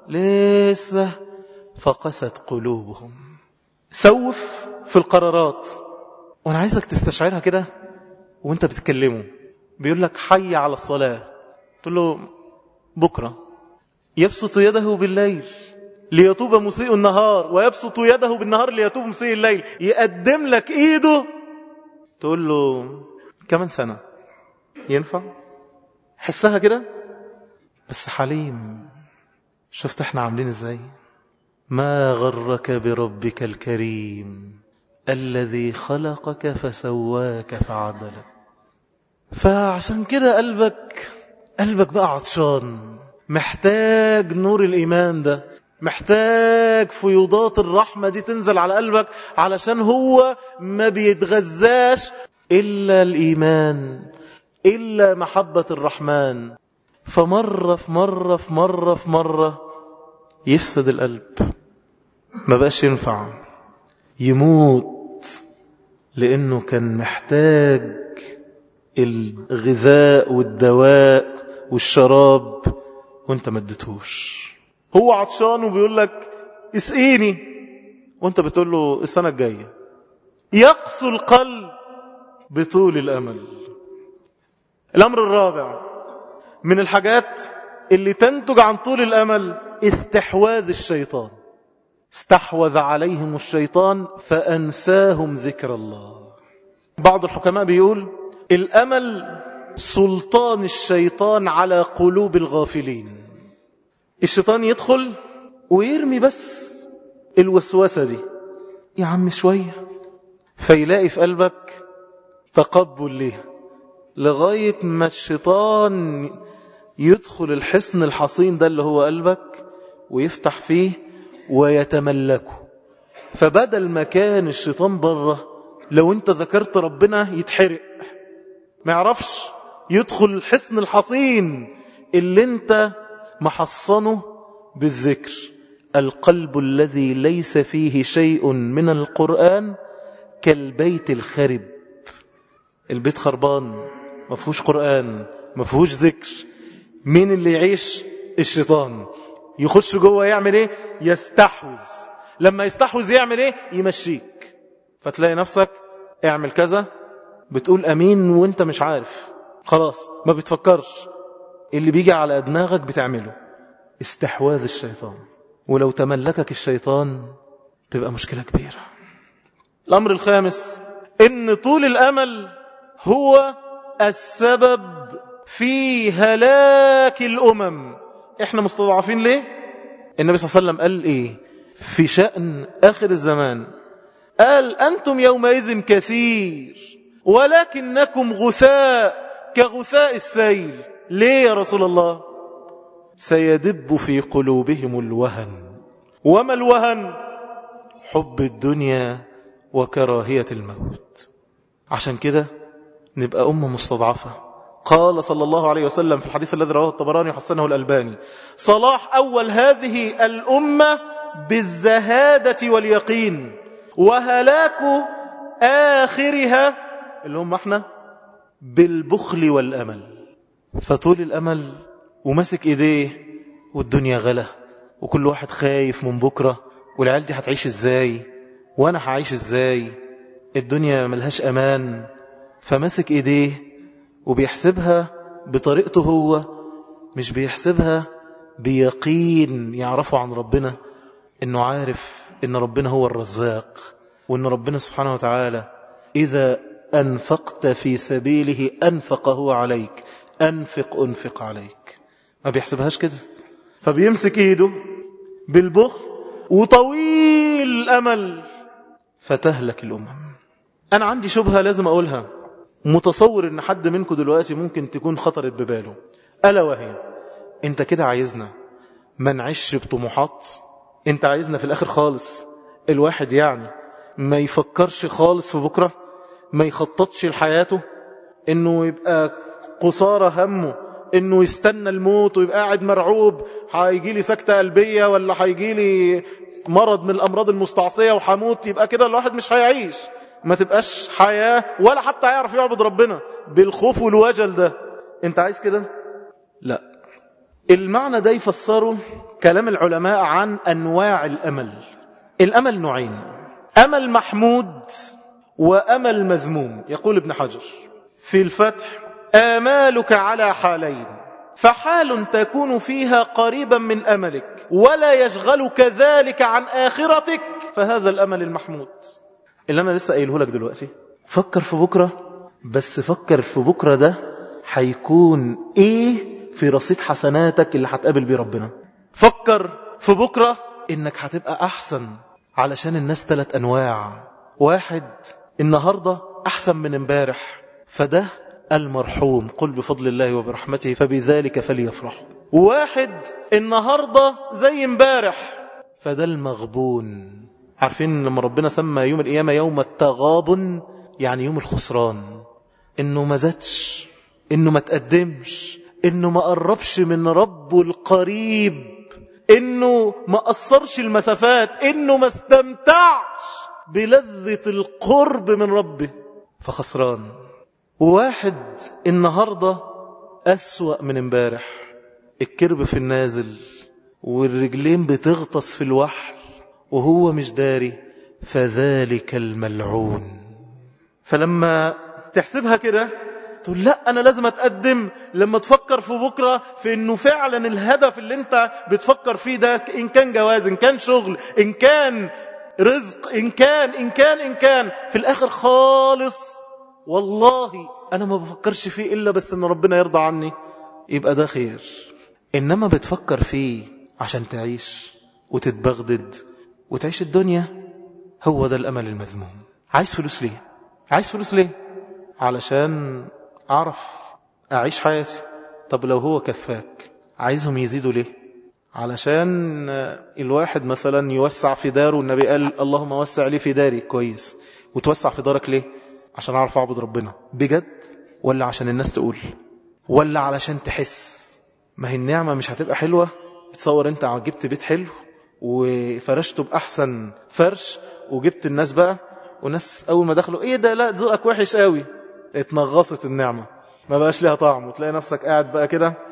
لسه فقست قلوبهم. سوف في القرارات، وأنا عايزك تستشعرها كده وانت بتتكلمه. بيقول لك حي على الصلاة، تقول له بكرة. يبسط يده بالليل ليتوب مسيء النهار، ويبسط يده بالنهار ليتوب مسيء الليل. يقدم لك ايده، تقول له كمان سنة ينفع؟ حسها كده بس حليم. شفت احنا عاملين ازاي؟ ما غرك بربك الكريم الذي خلقك فسواك فعدلك. فعشان كده قلبك بقى عطشان، محتاج نور الإيمان ده، محتاج فيوضات الرحمة دي تنزل على قلبك، علشان هو ما بيتغذاش إلا الإيمان، إلا محبة الرحمن. فمرة في مرة في مرة في مرة يفسد القلب، ما بقاش ينفع، يموت، لأنه كان محتاج الغذاء والدواء والشراب وانت ما اديتهوش. هو عطشان وبيقول لك اسقيني، وانت بتقول له السنة الجاية. يقسو القلب بطول الأمل. الأمر الرابع من الحاجات اللي تنتج عن طول الأمل استحواذ الشيطان. استحوذ عليهم الشيطان فأنساهم ذكر الله. بعض الحكماء بيقول الأمل سلطان الشيطان على قلوب الغافلين. الشيطان يدخل ويرمي بس الوسوسة دي، يا عم شوية، فيلاقي في قلبك تقبل ليها، لغاية ما الشيطان يدخل الحصن الحصين ده اللي هو قلبك ويفتح فيه ويتملكه. فبدل ما كان الشيطان بره، لو انت ذكرت ربنا يتحرق، ما يعرفش يدخل الحصن الحصين اللي انت محصنه بالذكر. القلب الذي ليس فيه شيء من القرآن كالبيت الخرب. البيت خربان، ما فيهوش قرآن، ما فيهوش ذكر. مين اللي يعيش؟ الشيطان. يخش جوه يعمل ايه؟ يستحوذ. لما يستحوذ يعمل ايه؟ يمشيك. فتلاقي نفسك اعمل كذا، بتقول امين وانت مش عارف، خلاص ما بتفكرش، اللي بيجي على دماغك بتعمله. استحواذ الشيطان. ولو تملكك الشيطان تبقى مشكلة كبيرة. الأمر الخامس إن طول الأمل هو السبب في هلاك الأمم. إحنا مستضعفين ليه؟ النبي صلى الله عليه وسلم قال إيه في شأن آخر الزمان؟ قال أنتم يومئذ كثير ولكنكم غثاء كغثاء السيل. ليه يا رسول الله؟ سيدب في قلوبهم الوهن. وما الوهن؟ حب الدنيا وكراهية الموت. عشان كده نبقى أمة مستضعفة. قال صلى الله عليه وسلم في الحديث الذي رواه الطبراني وحسنه الألباني: صلاح أول هذه الأمة بالزهادة واليقين، وهلاك آخرها اللي هم احنا بالبخل والأمل. فطول الأمل وماسك إيديه والدنيا غلا، وكل واحد خايف من بكرة، والعيال دي هتعيش إزاي وأنا هعيش إزاي، الدنيا ملهاش أمان. فماسك إيديه وبيحسبها بطريقته هو، مش بيحسبها بيقين يعرفه عن ربنا، إنه عارف إن ربنا هو الرزاق، وإن ربنا سبحانه وتعالى إذا أنفقت في سبيله أنفق هو عليك، أنفق عليك. ما بيحسبهاش كده، فبيمسك إيده بالبخل وطويل الأمل فتهلك الأمم. أنا عندي شبهة لازم أقولها، متصور إن حد منكم دلوقتي ممكن تكون خطرت بباله، ألا وهي: أنت كده عايزنا ما نعيش بطموحات؟ أنت عايزنا في الآخر خالص الواحد يعني ما يفكرش خالص في بكرة، ما يخططش لحياته، إنه يبقى قصارى همه إنه يستنى الموت ويبقى قاعد مرعوب هيجي لي سكتة قلبية ولا هيجي لي مرض من الأمراض المستعصية وحموت؟ يبقى كده الواحد مش هيعيش، ما تبقاش حياة ولا حتى يعرف يعبد ربنا بالخوف والوجل ده. انت عايز كده؟ لا. المعنى ده يفسره كلام العلماء عن أنواع الأمل. الأمل نوعين: أمل محمود وأمل مذموم. يقول ابن حجر في الفتح: آمالك على حالين، فحال تكون فيها قريبا من أملك ولا يشغلك ذلك عن آخرتك، فهذا الأمل المحمود. اللي أنا لسه قايله لك دلوقتي، فكر في بكرة، بس فكر في بكرة ده هيكون إيه في رصيد حسناتك اللي هتقابل بيه ربنا. فكر في بكرة إنك هتبقى أحسن، علشان الناس 3 أنواع: واحد النهاردة أحسن من امبارح، فده المرحوم، قل بفضل الله وبرحمته فبذلك فليفرحوا. واحد النهاردة زي امبارح، فده المغبون. عارفين لما ربنا سمى يوم القيامة يوم التغابن، يعني يوم الخسران، انه ما زادش، انه ما تقدمش، انه ما قربش من ربه القريب، انه ما قصرش المسافات، انه ما استمتعش بلذة القرب من ربه، فخسران. وواحد النهاردة أسوأ من امبارح، الكرب في النازل والرجلين بتغطس في الوحل وهو مش داري، فذلك الملعون. فلما تحسبها كده تقول لا أنا لازم أتقدم. لما تفكر في بكرة في أنه فعلا الهدف اللي انت بتفكر فيه ده، إن كان جواز، إن كان شغل، إن كان رزق، إن كان في الآخر خالص والله أنا ما بفكرش فيه إلا بس أن ربنا يرضى عني، يبقى ده خير. إنما بتفكر فيه عشان تعيش وتتبغدد وتعيش الدنيا، هو ده الأمل المذموم. عايز فلوس ليه؟ عايز فلوس ليه؟ علشان أعرف أعيش حياتي. طب لو هو كفاك، عايزهم يزيدوا ليه؟ علشان الواحد مثلا يوسع في داره، النبي قال اللهم وسع لي في داري، كويس. وتوسع في دارك ليه؟ عشان أعرف أعبد ربنا بجد، ولا عشان الناس تقول، ولا علشان تحس؟ ما هي النعمة مش هتبقى حلوة. تصور انت جبت بيت حلو وفرشته بأحسن فرش، وجبت الناس بقى، والناس أول ما دخلوا ايه ده، لا ذوقك وحش قوي، اتنغصت النعمة، ما بقاش لها طعم، وتلاقي نفسك قاعد بقى كده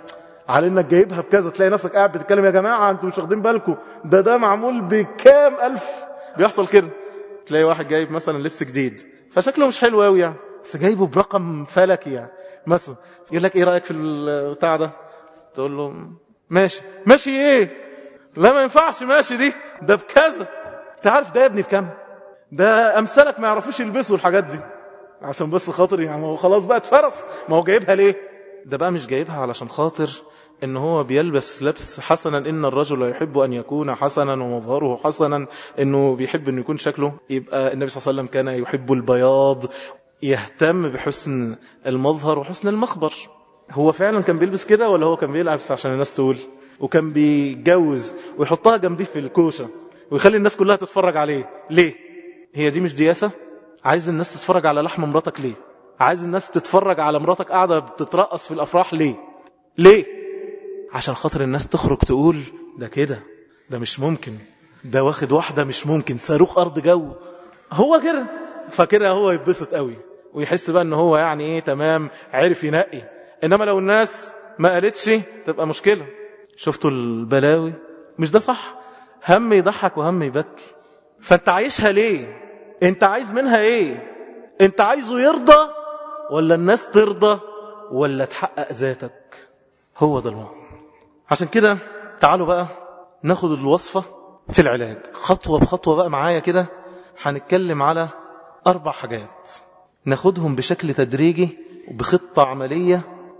على انك جايبها بكذا، تلاقي نفسك قاعد بتتكلم يا جماعة انتوا مش واخدين بالكم ده معمول بكام ألف. بيحصل كده، تلاقي واحد جايب مثلا لبس جديد فشكله مش حلو قوي يعني، بس جايبه برقم فلكي يعني مثلا، يقول لك ايه رأيك في البتاع ده؟ تقول له ماشي. ماشي ايه؟ لا ما ينفعش ماشي، ده بكذا. انت عارف ده يا ابني بكام؟ ده امثالك ما يعرفوش يلبسوا الحاجات دي عشان بس خاطر يعني هو خلاص بقى اتفرس. ما هو جايبها ليه؟ ده بقى مش جايبها علشان خاطر ان هو بيلبس لبس حسنا، ان الرجل يحب ان يكون حسنا ومظهره حسنا، انه بيحب انه يكون شكله. يبقى النبي صلى الله عليه وسلم كان يحب البياض، يهتم بحسن المظهر وحسن المخبر. هو فعلا كان بيلبس كده ولا هو كان بيلبس عشان الناس تقول؟ وكان بيتجوز ويحطها جنبيه في الكوشة ويخلي الناس كلها تتفرج عليه ليه؟ هي دي مش دياثة؟ عايز الناس تتفرج على لحم مراتك ليه؟ عايز الناس تتفرج على مراتك قاعدة بتترقص في الأفراح ليه؟ عشان خاطر الناس تخرج تقول ده كده، ده مش ممكن، ده واخد واحدة مش ممكن، صاروخ أرض جو. هو كده فكده هو يتبسط قوي ويحس بقى ان هو يعني ايه تمام، عرف ينقي. انما لو الناس ما قالتش تبقى مشكلة. شفتوا البلاوي؟ مش ده صح؟ هم يضحك وهم يبكي. فانت عايشها ليه؟ انت عايز منها ايه؟ انت عايزه يرضى ولا الناس ترضى ولا تحقق ذاتك؟ هو ده الموضوع. عشان كده تعالوا بقى ناخد الوصفة في العلاج خطوة بخطوة بقى معايا كده. هنتكلم على 4 حاجات ناخدهم بشكل تدريجي وبخطة عملية،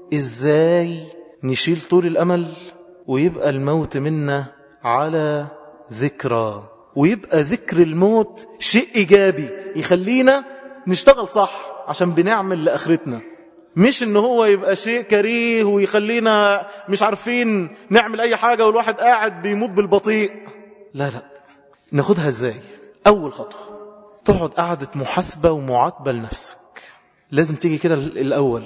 ازاي نشيل طول الامل ويبقى الموت منا على ذكرى، ويبقى ذكر الموت شيء ايجابي يخلينا نشتغل صح عشان بنعمل لآخرتنا، مش ان هو يبقى شيء كريه ويخلينا مش عارفين نعمل اي حاجة والواحد قاعد بيموت بالبطيء. لا ناخدها ازاي؟ اول خطوة تقعد قعدة محاسبة ومعاتبة لنفسك. لازم تيجي كده الاول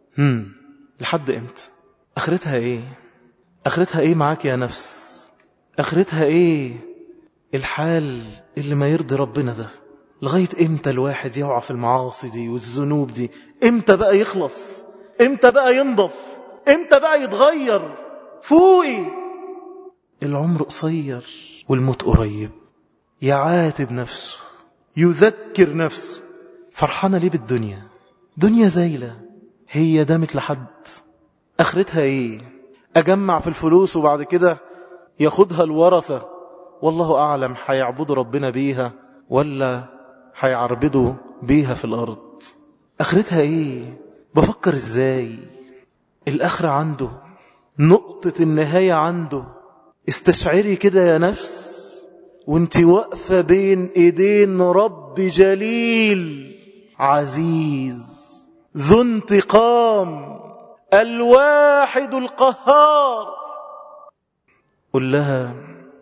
لحد امتى؟ اخرتها ايه؟ اخرتها ايه معاك يا نفس؟ اخرتها ايه الحال اللي ما يرضي ربنا ده؟ لغاية امتى الواحد يقع في المعاصي دي والذنوب دي؟ امتى بقى يخلص؟ امتى بقى ينضف؟ امتى بقى يتغير؟ فوقي، العمر قصير والموت قريب. يعاتب نفسه، يذكر نفسه. فرحانة ليه بالدنيا؟ دنيا زايلة، هي دامت لحد. اخرتها ايه؟ اجمع في الفلوس وبعد كده ياخدها الورثة، والله اعلم هيعبدوا ربنا بيها ولا هيعربدوا بيها في الارض. اخرتها ايه؟ بفكر ازاي؟ الاخرة عنده، نقطة النهاية عنده. استشعري كده يا نفس وانت واقفة بين ايدين رب جليل عزيز ذو انتقام الواحد القهار. قل لها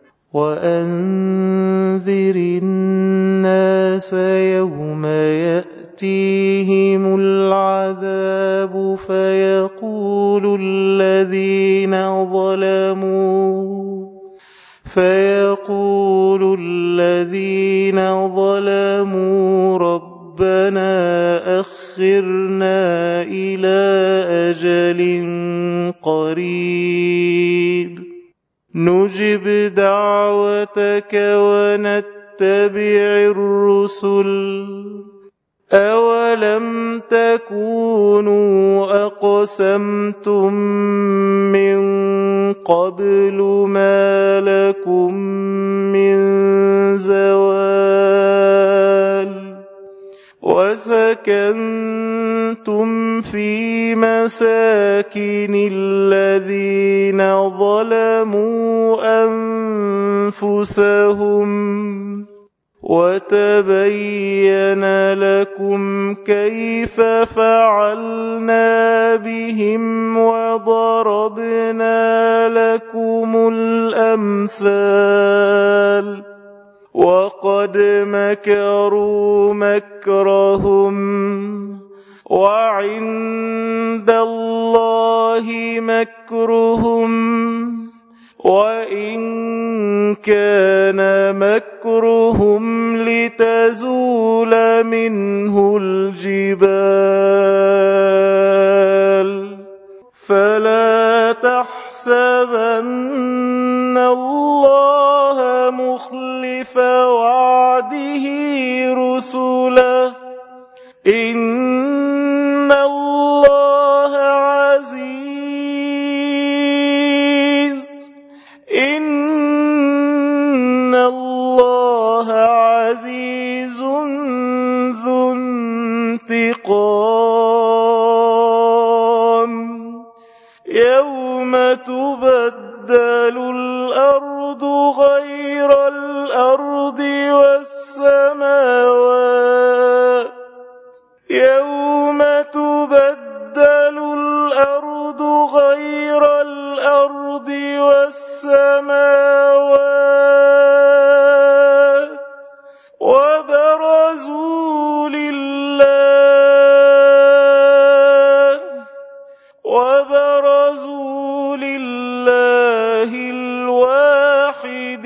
وأنذر الناس يوم يأتيهم العذاب فيقول الذين ظلموا ربنا أخرنا إلى أجل قريب نجب دعوتك ونتبع الرسل أولم تكونوا أقسمتم من قبل ما لكم من زوال وسكنتم في مساكن الذين ظلموا أنفسهم وتبين لكم كيف فعلنا بهم وضربنا لكم الأمثال وقد مكروا مكرهم وعند الله مكرهم وإن كان مكرهم لتزول منه الجبال فلا تحسبن الله مخلف وعده رسله إن الله عزيز ذو انتقام يوم تبدل الأرض غير الأرض والسماوات يوم تبدل الأرض غير الأرض والسماوات وبرزوا لله الواحد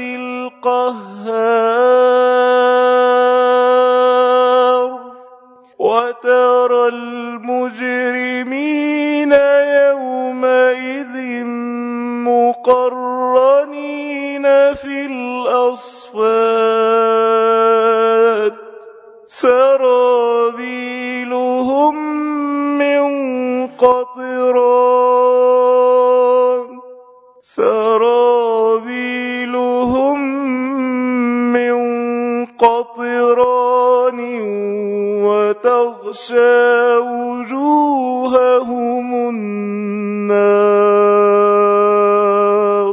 القهار وترى المجرمين يومئذ مقرنين في الأصفاد سرابيلهم من قطران وتغشى وجوههم النار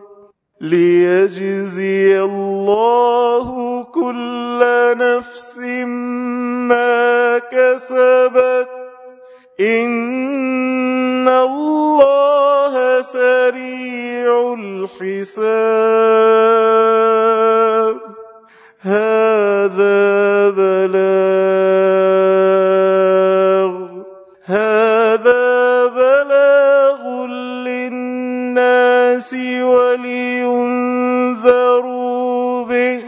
ليجزي الله كل نفس ما كسبت إن الله سريع الحساب هذا بلاغ للناس ولينذروا به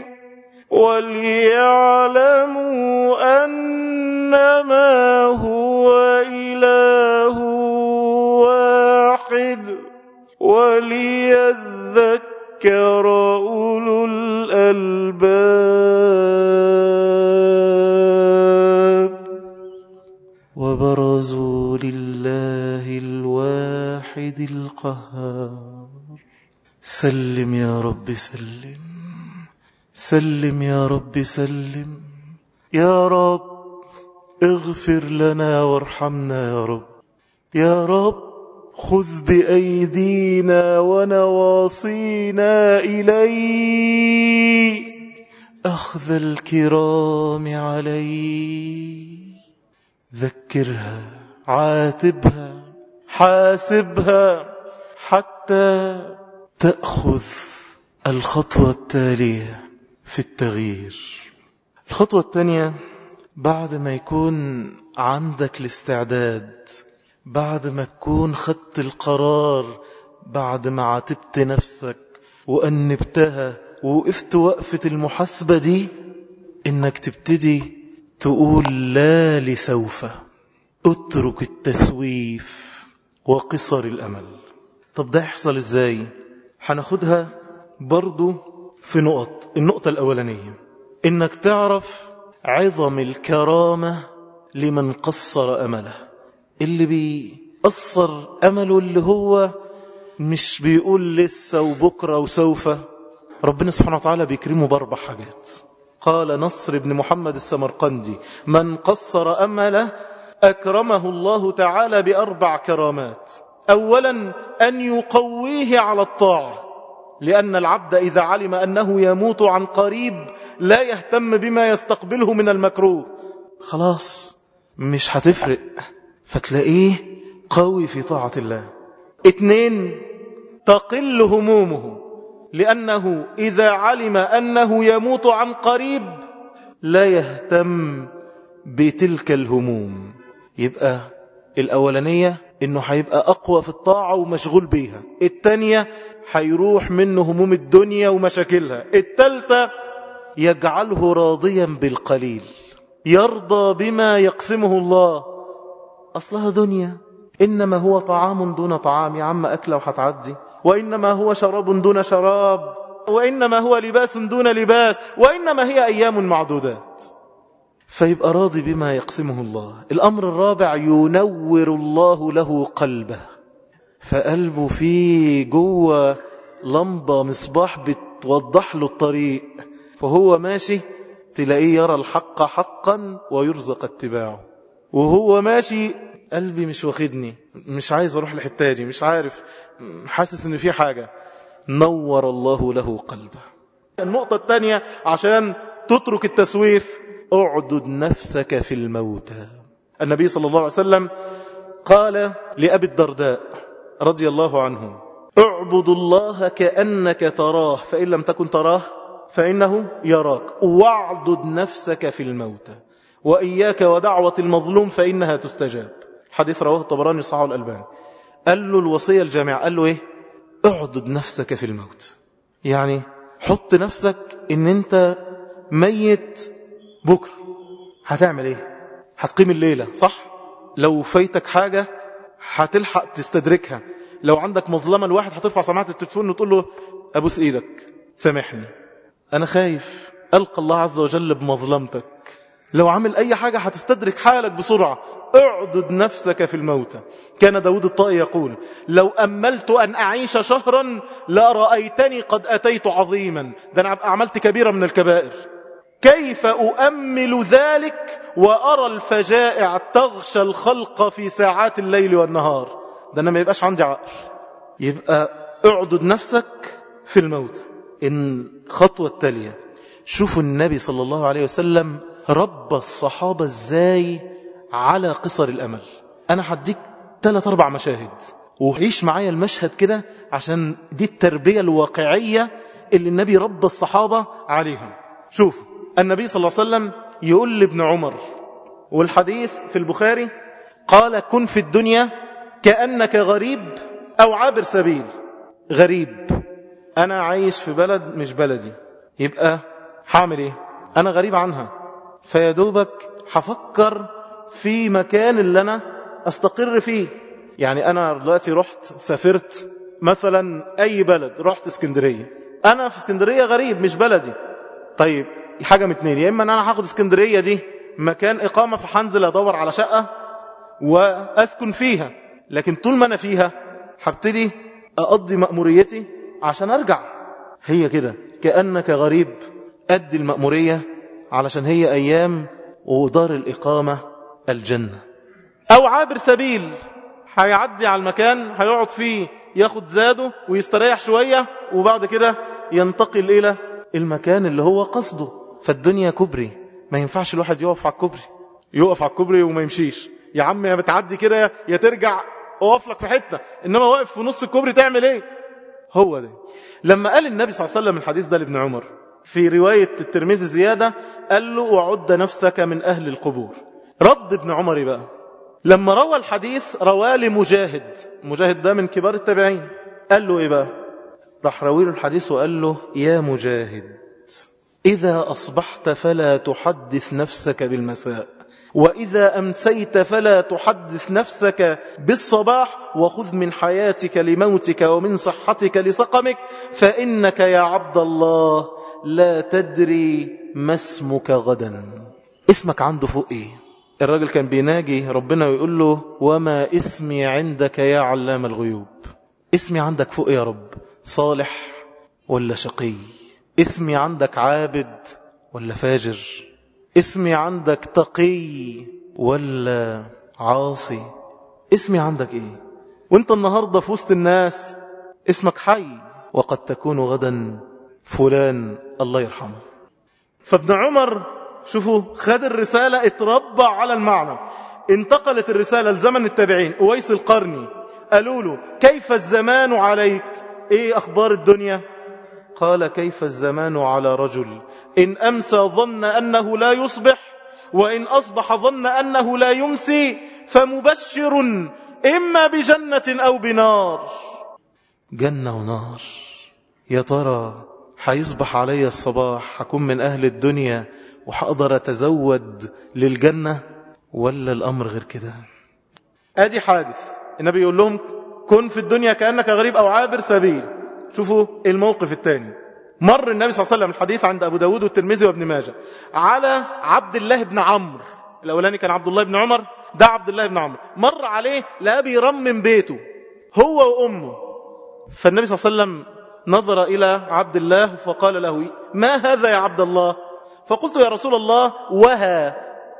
وليعلموا أنما هو إله واحد وليذكر أولو الألباب وبرزوا لله الواحد القهار سلم يا رب سلم يا رب سلم يا رب اغفر لنا وارحمنا يا رب خذ بأيدينا ونواصينا إليك أخذ الكرام عليك ذكرها عاتبها حاسبها حتى تأخذ الخطوة التالية في التغيير. الخطوة الثانية بعد ما يكون عندك الاستعداد، بعد ما تكون خدت القرار، بعد ما عاتبت نفسك وأنبتها ووقفت وقفة المحاسبة دي، إنك تبتدي تقول لا لسوف، اترك التسويف وقصر الأمل. طب ده يحصل إزاي؟ هناخدها برضو في نقط. النقطة الأولانية إنك تعرف عظم الكرامة لمن قصر أمله. اللي بيقصر أمله اللي هو مش بيقول لسه وبكرة وسوف، ربنا سبحانه وتعالى بيكرمه بأربع حاجات. قال نصر بن محمد السمرقندي: من قصر أمله أكرمه الله تعالى بأربع كرامات. أولا أن يقويه على الطاعة، لأن العبد إذا علم أنه يموت عن قريب لا يهتم بما يستقبله من المكروه، خلاص مش هتفرق، فتلاقيه قوي في طاعة الله. 2 تقل همومه، لأنه إذا علم أنه يموت عن قريب لا يهتم بتلك الهموم. يبقى الأولانية إنه هيبقى أقوى في الطاعة ومشغول بيها. الثانية هيروح منه هموم الدنيا ومشاكلها. الثالثة يجعله راضيا بالقليل، يرضى بما يقسمه الله، أصلها دنيا إنما هو طعام دون طعام، يا عم أكله وهتعدي، وإنما هو شراب دون شراب، وإنما هو لباس دون لباس، وإنما هي أيام معدودات. فيبقى راضي بما يقسمه الله. الأمر الرابع، ينور الله له قلبه، فقلبه فيه جوه لمبة مصباح بتوضح له الطريق، فهو ماشي تلاقيه يرى الحق حقا ويرزق اتباعه. وهو ماشي قلبي مش واخدني، مش عايز اروح الحتة دي، مش عارف، حاسس ان في حاجة. نور الله له قلبه. النقطة الثانية عشان تترك التسويف، اعدد نفسك في الموتى. النبي صلى الله عليه وسلم قال لأبي الدرداء رضي الله عنه: اعبد الله كأنك تراه، فإن لم تكن تراه فإنه يراك، واعدد نفسك في الموتى، وإياك ودعوة المظلوم فإنها تستجاب. حديث رواه الطبراني صححه الألباني. قال له الوصية الجامعة، قال له ايه؟ اعدد نفسك في الموت، يعني حط نفسك ان انت ميت بكرة، هتعمل ايه؟ هتقيم الليلة صح؟ لو فايتك حاجة هتلحق تستدركها، لو عندك مظلمة الواحد هترفع سماعة التليفون وتقول له أبوس إيدك سامحني، أنا خايف ألقى الله عز وجل بمظلمتك. لو عمل أي حاجة هتستدرك حالك بسرعة. اعدد نفسك في الموتى. كان داود الطائي يقول: لو أملت أن أعيش شهرا لرأيتني قد أتيت عظيما. ده أنا عملت كبيرة من الكبائر، كيف أؤمل ذلك وأرى الفجائع تغشى الخلق في ساعات الليل والنهار؟ ده أنا ما يبقاش عندي عقل. يبقى اعدد نفسك في الموتى. الخطوة التالية، شوفوا النبي صلى الله عليه وسلم ربى الصحابة ازاي على قصر الأمل. أنا هديك 3-4 مشاهد وعيش معايا المشهد كده، عشان دي التربية الواقعية اللي النبي ربى الصحابة عليها. شوف النبي صلى الله عليه وسلم يقول لابن عمر، والحديث في البخاري، قال: كن في الدنيا كأنك غريب أو عابر سبيل. غريب، أنا عايش في بلد مش بلدي، يبقى هعمل إيه؟ أنا غريب عنها، فيدوبك هفكر في مكان اللي أنا أستقر فيه. يعني أنا دلوقتي رحت سافرت مثلا أي بلد، رحت اسكندرية، أنا في اسكندرية غريب مش بلدي. طيب حاجة من اتنين، يا إما أن أنا هاخد اسكندرية دي مكان إقامة، فحنزل أدور على شقة وأسكن فيها، لكن طول ما أنا فيها هبتدي أقضي مأموريتي عشان أرجع. هي كده كأنك غريب، أدي المأمورية علشان هي أيام، ودار الإقامة الجنة. أو عابر سبيل، هيعدي على المكان هيقعد فيه، ياخد زاده ويستريح شوية، وبعد كده ينتقل إلى المكان اللي هو قصده. فالدنيا كبري، ما ينفعش الواحد يقف على الكبري، يقف على الكبري وما يمشيش. يا عم يا بتعدي كده يا ترجع اقف لك في حتة، إنما واقف في نص الكبري تعمل إيه؟ هو ده. لما قال النبي صلى الله عليه وسلم الحديث ده لابن عمر في رواية الترمذي زيادة، قال له: وعد نفسك من أهل القبور. رد ابن عمر بقى لما روى الحديث، رواه لمجاهد، مجاهد ده من كبار التابعين، قال له إيه بقى؟ راح روي له الحديث وقال له: يا مجاهد، إذا أصبحت فلا تحدث نفسك بالمساء، وإذا أمسيت فلا تحدث نفسك بالصباح، وخذ من حياتك لموتك ومن صحتك لسقمك، فإنك يا عبد الله لا تدري ما اسمك غدا. اسمك عنده فوق إيه؟ الراجل كان بيناجي ربنا ويقول له: وما اسمي عندك يا علام الغيوب. اسمي عندك فوق يا رب، صالح ولا شقي؟ اسمي عندك عابد ولا فاجر؟ اسمي عندك تقي ولا عاصي؟ اسمي عندك ايه؟ وانت النهاردة في وسط الناس اسمك حي، وقد تكون غدا فلان الله يرحمه. فابن عمر شوفوا خد الرسالة، اتربى على المعنى. انتقلت الرسالة لزمن التابعين. أويس القرني قالوا له: كيف الزمان عليك؟ ايه اخبار الدنيا؟ قال: كيف الزمان على رجل إن أمسى ظن أنه لا يصبح، وإن أصبح ظن أنه لا يمسي، فمبشر إما بجنة أو بنار. جنة ونار، يا ترى هيصبح علي الصباح هكون من أهل الدنيا وحقدر أتزود للجنة، ولا الأمر غير كده؟ أدي حادث النبي يقول لهم كن في الدنيا كأنك غريب أو عابر سبيل. شوفوا الموقف الثاني. مر النبي صلى الله عليه وسلم، الحديث عند أبو داود والترمذي وابن ماجه، على عبد الله بن عمرو. الأولاني كان عبد الله بن عمر، ده عبد الله بن عمرو. مر عليه لقى بيرمم بيته هو وأمه. فالنبي صلى الله عليه وسلم نظر إلى عبد الله فقال له ما هذا يا عبد الله؟ فقلت يا رسول الله وها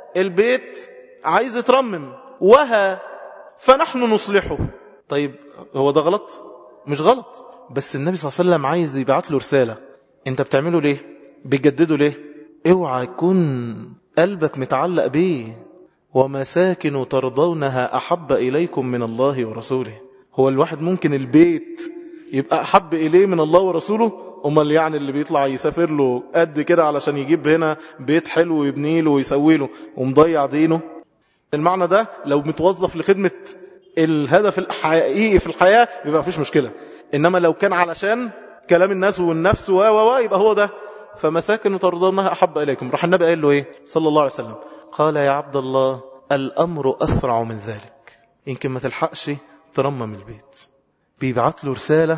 البيت عايز يترمم وها فنحن نصلحه. طيب هو ده غلط؟ مش غلط، بس النبي صلى الله عليه وسلم عايز يبعت له رسالة. انت بتعمله ليه؟ بتجدده ليه؟ اوعى يكون قلبك متعلق بيه. ومساكن ترضونها أحب إليكم من الله ورسوله. هو الواحد ممكن البيت يبقى أحب إليه من الله ورسوله؟ أمال يعني اللي بيطلع يسافر له قد كده علشان يجيب هنا بيت حلو ويبني له ويسوي له ومضيع دينه؟ المعنى ده لو متوظف لخدمة الهدف الحقيقي في الحياة يبقى مفيش مشكلة. إنما لو كان علشان كلام الناس والنفس يبقى هو ده. فمساكن ترضونها أحب إليكم. راح النبي قال له إيه صلى الله عليه وسلم؟ قال يا عبد الله الأمر أسرع من ذلك. يمكن ما تلحقش ترمم البيت. بيبعت له رسالة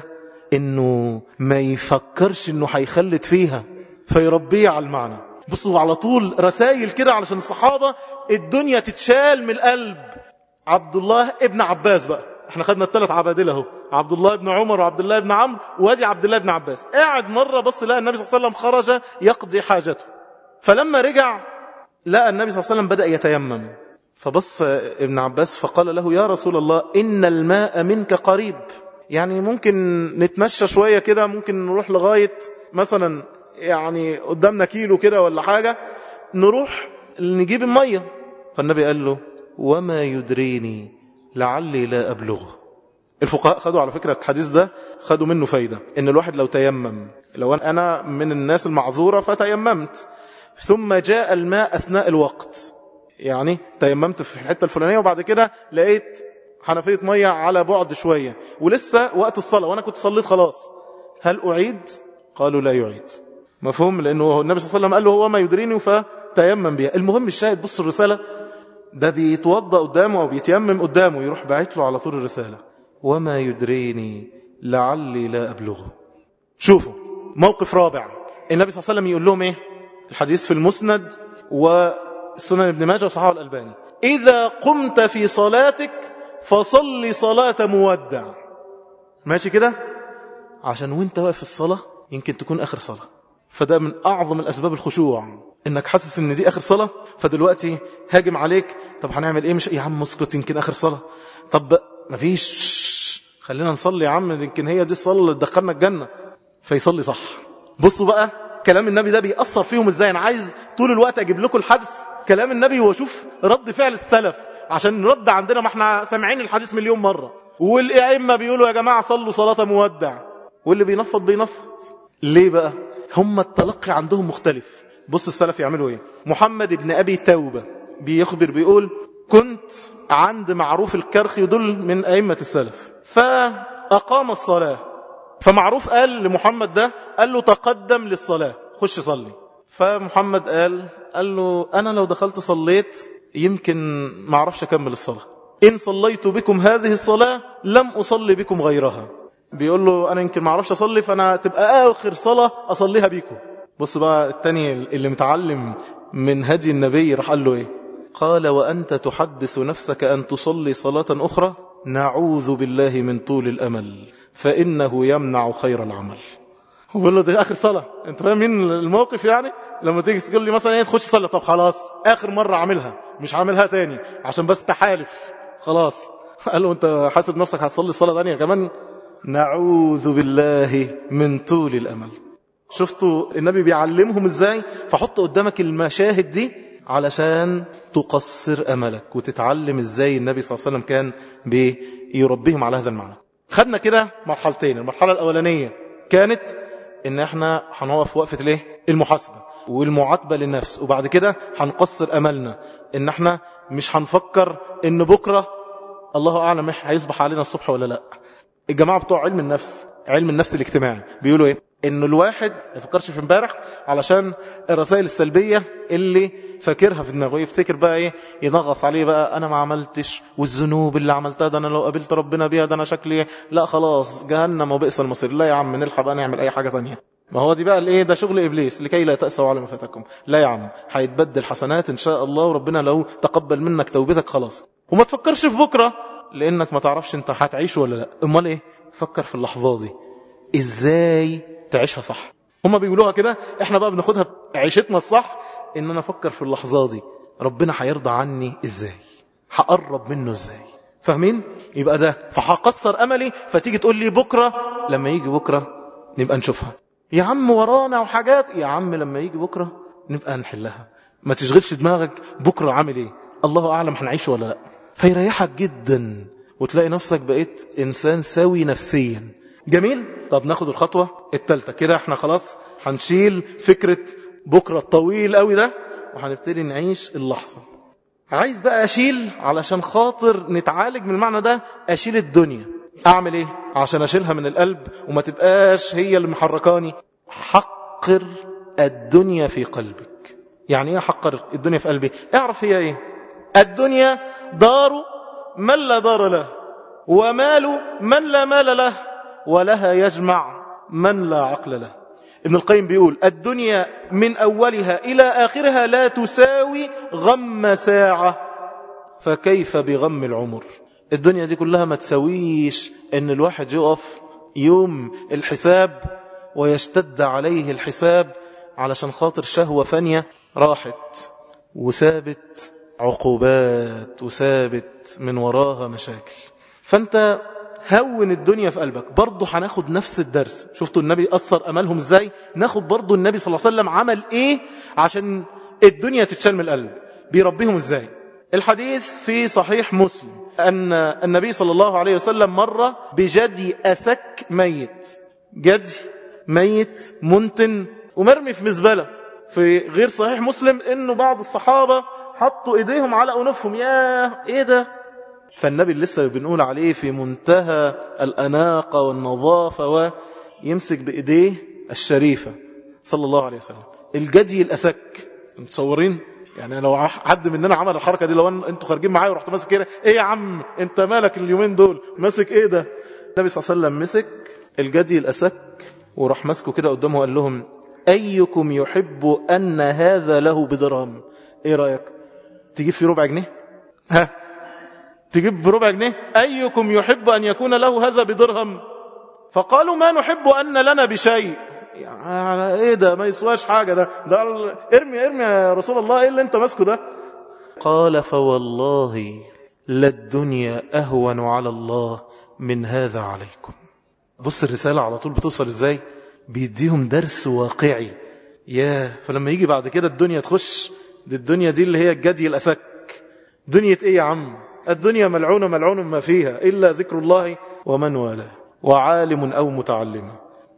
إنه ما يفكرش إنه هيخلد فيها فيربيه على المعنى. بصوا على طول رسائل كده علشان الصحابة الدنيا تتشال من القلب. عبد الله ابن عباس بقى، احنا خدنا الثلاث عبادله اهو، عبد الله بن عمر وعبد الله بن عمرو وادي عبد الله بن عباس. قاعد مرة بص لقى النبي صلى الله عليه وسلم خرج يقضي حاجته. فلما رجع لقى النبي صلى الله عليه وسلم بدأ يتيمم. فبص ابن عباس فقال له يا رسول الله إن الماء منك قريب، يعني ممكن نتمشى شوية كده، ممكن نروح لغاية مثلا يعني قدامنا كيلو كده ولا حاجة نروح نجيب المية. فالنبي قال له وما يدريني لعلي لا أبلغه. الفقهاء خدوا على فكرة الحديث ده خدوا منه فايدة، إن الواحد لو تيمم، لو أنا من الناس المعذورة فتيممت ثم جاء الماء أثناء الوقت، يعني تيممت في الحتة الفلانية وبعد كده لقيت حنفية مية على بعد شوية ولسه وقت الصلاة وأنا كنت صليت خلاص، هل أعيد؟ قالوا لا يعيد. مفهوم؟ لأنه النبي صلى الله عليه وسلم قال له هو ما يدريني فتيمم بها. المهم الشاهد، بص الرسالة، ده بيتوضأ قدامه أو بيتيمم قدامه يروح باعت له على طول الرسالة وما يدريني لعلي لا أبلغه. شوفوا موقف رابع، النبي صلى الله عليه وسلم يقول لهم إيه؟ الحديث في المسند والسنن ابن ماجه وصححه الألباني: إذا قمت في صلاتك فصلي صلاة مودع. ماشي كده؟ عشان وانت واقف في الصلاة يمكن تكون آخر صلاة، فده من أعظم الأسباب الخشوع، إنك حاسس إن دي آخر صلاة. فدلوقتي هاجم عليك، طب هنعمل إيه؟ مش يا عم اسكت يمكن آخر صلاة، طب مفيش خلينا نصلي يا عم يمكن هي دي الصلاة اللي تدخلنا الجنة. فيصلي صح. بصوا بقى كلام النبي ده بيأثر فيهم ازاي. انا عايز طول الوقت اجيب لكم الحدث كلام النبي واشوف رد فعل السلف عشان نرد عندنا، ما احنا سامعين الحديث مليون مرة، والائمه بيقولوا يا جماعة صلوا صلاة مودع، واللي بينفض بينفض. ليه بقى؟ هم التلقي عندهم مختلف. بص السلف يعملوا ايه. محمد بن ابي توبة بيخبر بيقول كنت عند معروف الكرخي، ودول من ائمة السلف، فاقام الصلاة، فمعروف قال لمحمد ده، قال له تقدم للصلاة خش صلي. فمحمد قال له أنا لو دخلت صليت يمكن ما اعرفش أكمل الصلاة، إن صليت بكم هذه الصلاة لم أصلي بكم غيرها. بيقول له أنا يمكن ما اعرفش أصلي، فأنا تبقى آخر صلاة أصليها بكم. بص بقى التاني اللي متعلم من هدي النبي راح قال له إيه؟ قال وأنت تحدث نفسك أن تصلي صلاة أخرى؟ نعوذ بالله من طول الأمل فإنه يمنع خير العمل. هو بيقول له دي آخر صلاة. انت فاهمين الموقف؟ يعني لما تيجي تقول لي مثلا ايه تخش صلاة، طب خلاص آخر مرة عاملها مش عاملها تاني عشان بس تحالف خلاص. قال له انت حاسب نفسك هتصلي الصلاة تانية كمان؟ نعوذ بالله من طول الأمل. شفتوا النبي بيعلمهم ازاي؟ فحط قدامك المشاهد دي علشان تقصر أملك وتتعلم ازاي النبي صلى الله عليه وسلم كان بيربيهم على هذا المعنى. خدنا كده مرحلتين. المرحلة الأولانية كانت ان احنا هنقف وقفة الايه؟ المحاسبة والمعاتبة للنفس، وبعد كده هنقصر أملنا ان احنا مش هنفكر ان بكرة الله أعلم هيصبح علينا الصبح ولا لا. الجماعة بتوع علم النفس، علم النفس الاجتماعي، بيقولوا ايه؟ انه الواحد ما يفكرش في امبارح علشان الرسائل السلبية اللي فاكرها في دماغه، يفتكر بقى ايه، ينغص عليه بقى انا ما عملتش، والذنوب اللي عملتها ده انا لو قابلت ربنا بيها ده انا شكلي لا خلاص جهنم وبئس المصير. لا يا عم، نلحق بقى نعمل اي حاجة تانية. ما هو دي بقى الايه، ده شغل ابليس، لكي لا تأسوا على ما فاتكم. لا يا عم، هيتبدل حسنات ان شاء الله، وربنا لو تقبل منك توبتك خلاص. وما تفكرش في بكرة لانك ما تعرفش انت هتعيش ولا لا. امال ايه، فكر في اللحظة دي ازاي تعيشها صح. هما بيقولوها كده، احنا بقى بناخدها عيشتنا الصح، ان انا افكر في اللحظة دي ربنا هيرضى عني ازاي، هقرب منه ازاي. فاهمين؟ يبقى ده فهقصر املي، فتيجي تقول لي بكرة، لما يجي بكرة نبقى نشوفها. يا عم ورانا وحاجات، يا عم لما يجي بكرة نبقى نحلها. ما تشغلش دماغك بكرة عامل ايه، الله اعلم هنعيش ولا لا. فيريحك جدا وتلاقي نفسك بقيت انسان سوي نفسيا. جميل. طب ناخد الخطوة الثالثة كده، احنا خلاص هنشيل فكرة بكرة الطويل قوي ده وهنبتدي نعيش اللحظة. عايز بقى اشيل علشان خاطر نتعالج من المعنى ده، اشيل الدنيا. اعمل ايه عشان اشيلها من القلب وما تبقاش هي اللي محركاني؟ حقر الدنيا في قلبك. يعني ايه حقر الدنيا في قلبي؟ اعرف هي ايه. الدنيا دار من لا دار له، ومال من لا مال له، ولها يجمع من لا عقل له. ابن القيم بيقول الدنيا من أولها إلى آخرها لا تساوي غم ساعة، فكيف بغم العمر. الدنيا دي كلها ما تساويش ان الواحد يقف يوم الحساب ويشتد عليه الحساب علشان خاطر شهوة فانية راحت وسابت عقوبات وسابت من وراها مشاكل. فانت هون الدنيا في قلبك. برضو هناخد نفس الدرس. شفتوا النبي أثر أملهم ازاي؟ ناخد برضو النبي صلى الله عليه وسلم عمل ايه عشان الدنيا تتشال من القلب، بيربيهم ازاي. الحديث في صحيح مسلم أن النبي صلى الله عليه وسلم مر بجدي أسك ميت، جدي ميت منتن ومرمي في مزبلة. في غير صحيح مسلم انه بعض الصحابة حطوا ايديهم على انوفهم، يا ايه ده. فالنبي لسه بنقول عليه في منتهى الأناقة والنظافة، ويمسك بإيديه الشريفة صلى الله عليه وسلم الجدي الأسك. متصورين؟ يعني لو حد مننا عمل الحركة دي، لو انتوا خارجين معايا ورحت ماسك كده، ايه يا عم انت مالك اليومين دول ماسك ايه ده؟ النبي صلى الله عليه وسلم مسك الجدي الأسك وراح ماسكه كده قدامه وقال لهم أيكم يحب أن هذا له بدرهم؟ ايه رأيك تجيب في ربع جنيه؟ ها تجيب بربع جنيه؟ أيكم يحب أن يكون له هذا بدرهم؟ فقالوا ما نحب أن لنا بشيء. يعني ايه ده، ما يسواش حاجة ده ارمي يا رسول الله، ايه اللي انت ماسكه ده؟ قال فوالله للدنيا أهون على الله من هذا عليكم. بص الرسالة على طول بتوصل ازاي، بيديهم درس واقعي. فلما يجي بعد كده الدنيا تخش، دي الدنيا دي اللي هي الجدي الأسك. دنيا ايه يا عم؟ الدنيا ملعون ما فيها إلا ذكر الله ومن والاه وعالم أو متعلم.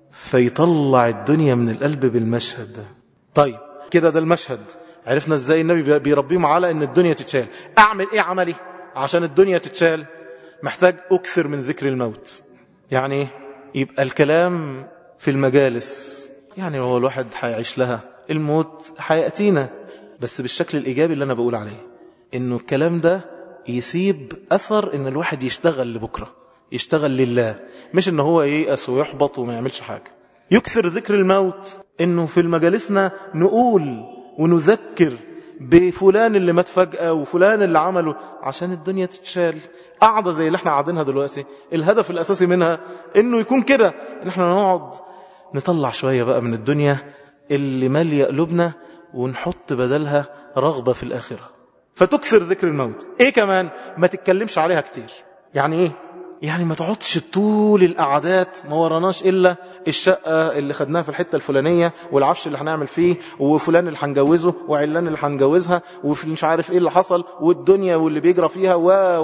فيطلع الدنيا من القلب بالمشهد ده. طيب كده ده المشهد، عرفنا ازاي النبي بيربيهم على ان الدنيا تتشال. اعمل ايه عملي عشان الدنيا تتشال؟ محتاج اكثر من ذكر الموت. يعني ايه؟ يبقى الكلام في المجالس. يعني هو الواحد هيعيش لها، الموت هيأتينا، بس بالشكل الإيجابي اللي أنا بقول عليه، إنه الكلام ده يسيب أثر، إن الواحد يشتغل لبكرة، يشتغل لله، مش إنه هو ييأس ويحبط وما يعملش حاجة. يكثر ذكر الموت، إنه في المجالسنا نقول ونذكر بفلان اللي مات فجأة وفلان اللي عمله عشان الدنيا تتشال. قاعدة زي اللي احنا قاعدينها دلوقتي، الهدف الأساسي منها إنه يكون كده، إن احنا نقعد نطلع شوية بقى من الدنيا اللي مالية قلوبنا ونحط بدلها رغبة في الآخرة. فتكثر ذكر الموت. ايه كمان؟ ما تتكلمش عليها كتير. يعني ايه؟ يعني ما تقعدش طول القعدات ما وراناش إلا الشقة اللي خدناها في الحتة الفلانية، والعفش اللي هنعمل فيه، وفلان اللي هنجوزه، وعلان اللي هنجوزها، ومش عارف ايه اللي حصل، والدنيا واللي بيجرى فيها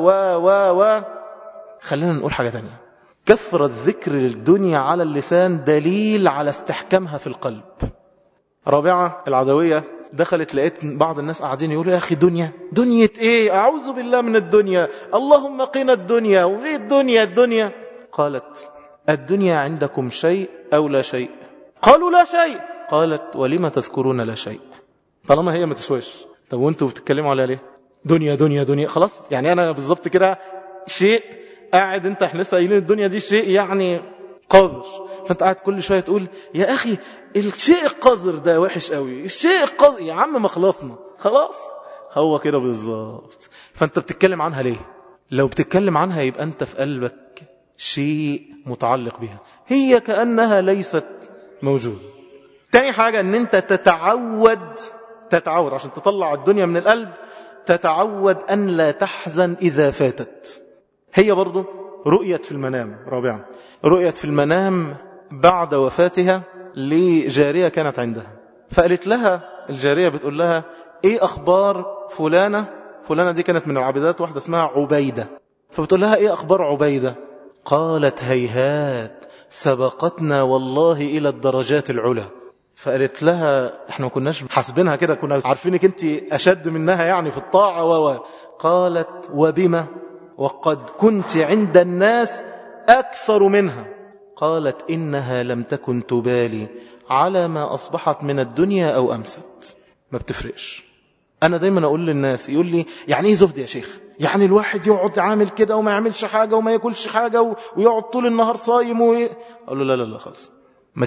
و خلينا نقول حاجة تانية. كثرة ذكر الدنيا على اللسان دليل على استحكامها في القلب. رابعة العدوية دخلت، لقيت بعض الناس قاعدين يقولوا يا أخي دنيا ايه، أعوذ بالله من الدنيا، اللهم قنا الدنيا، وفي الدنيا. قالت الدنيا عندكم شيء أو لا شيء؟ قالوا لا شيء. قالت ولما تذكرون لا شيء طالما هي ما تسواش؟ طب وانتوا بتتكلموا على ليه؟ دنيا دنيا دنيا. خلاص يعني انا بالظبط كده شيء قاعد، انت احنا لسه قايلين الدنيا دي شيء يعني قذر، فانت قاعد كل شويه تقول يا اخي الشيء القذر ده وحش قوي، الشيء القذر يا عم ما خلصنا خلاص. هو كده بالظبط. فانت بتتكلم عنها ليه؟ لو بتتكلم عنها يبقى انت في قلبك شيء متعلق بها، هي كأنها ليست موجودة. تاني حاجة ان انت تتعود عشان تطلع الدنيا من القلب، تتعود ان لا تحزن اذا فاتت. هي برضو رؤية في المنام. رابعا رؤية في المنام بعد وفاتها لجارية كانت عندها، فقالت لها الجارية بتقول لها ايه اخبار فلانة دي كانت من العبيدات، واحدة اسمها عبيدة، فبتقول لها ايه اخبار عبيدة؟ قالت هيهات سبقتنا والله الى الدرجات العلى. فقالت لها احنا ما كناش حاسبينها كده، كنا عارفينك انت اشد منها يعني في الطاعة قالت وبما وقد كنت عند الناس اكثر منها. قالت انها لم تكن تبالي على ما اصبحت من الدنيا او امست. ما بتفرقش. انا دايما اقول للناس، يقول لي يعني ايه زهد يا شيخ؟ يعني الواحد يقعد عامل كده وما يعملش حاجة وما ياكلش حاجة ويقعد طول النهار صايم اقول له لا خالص، ما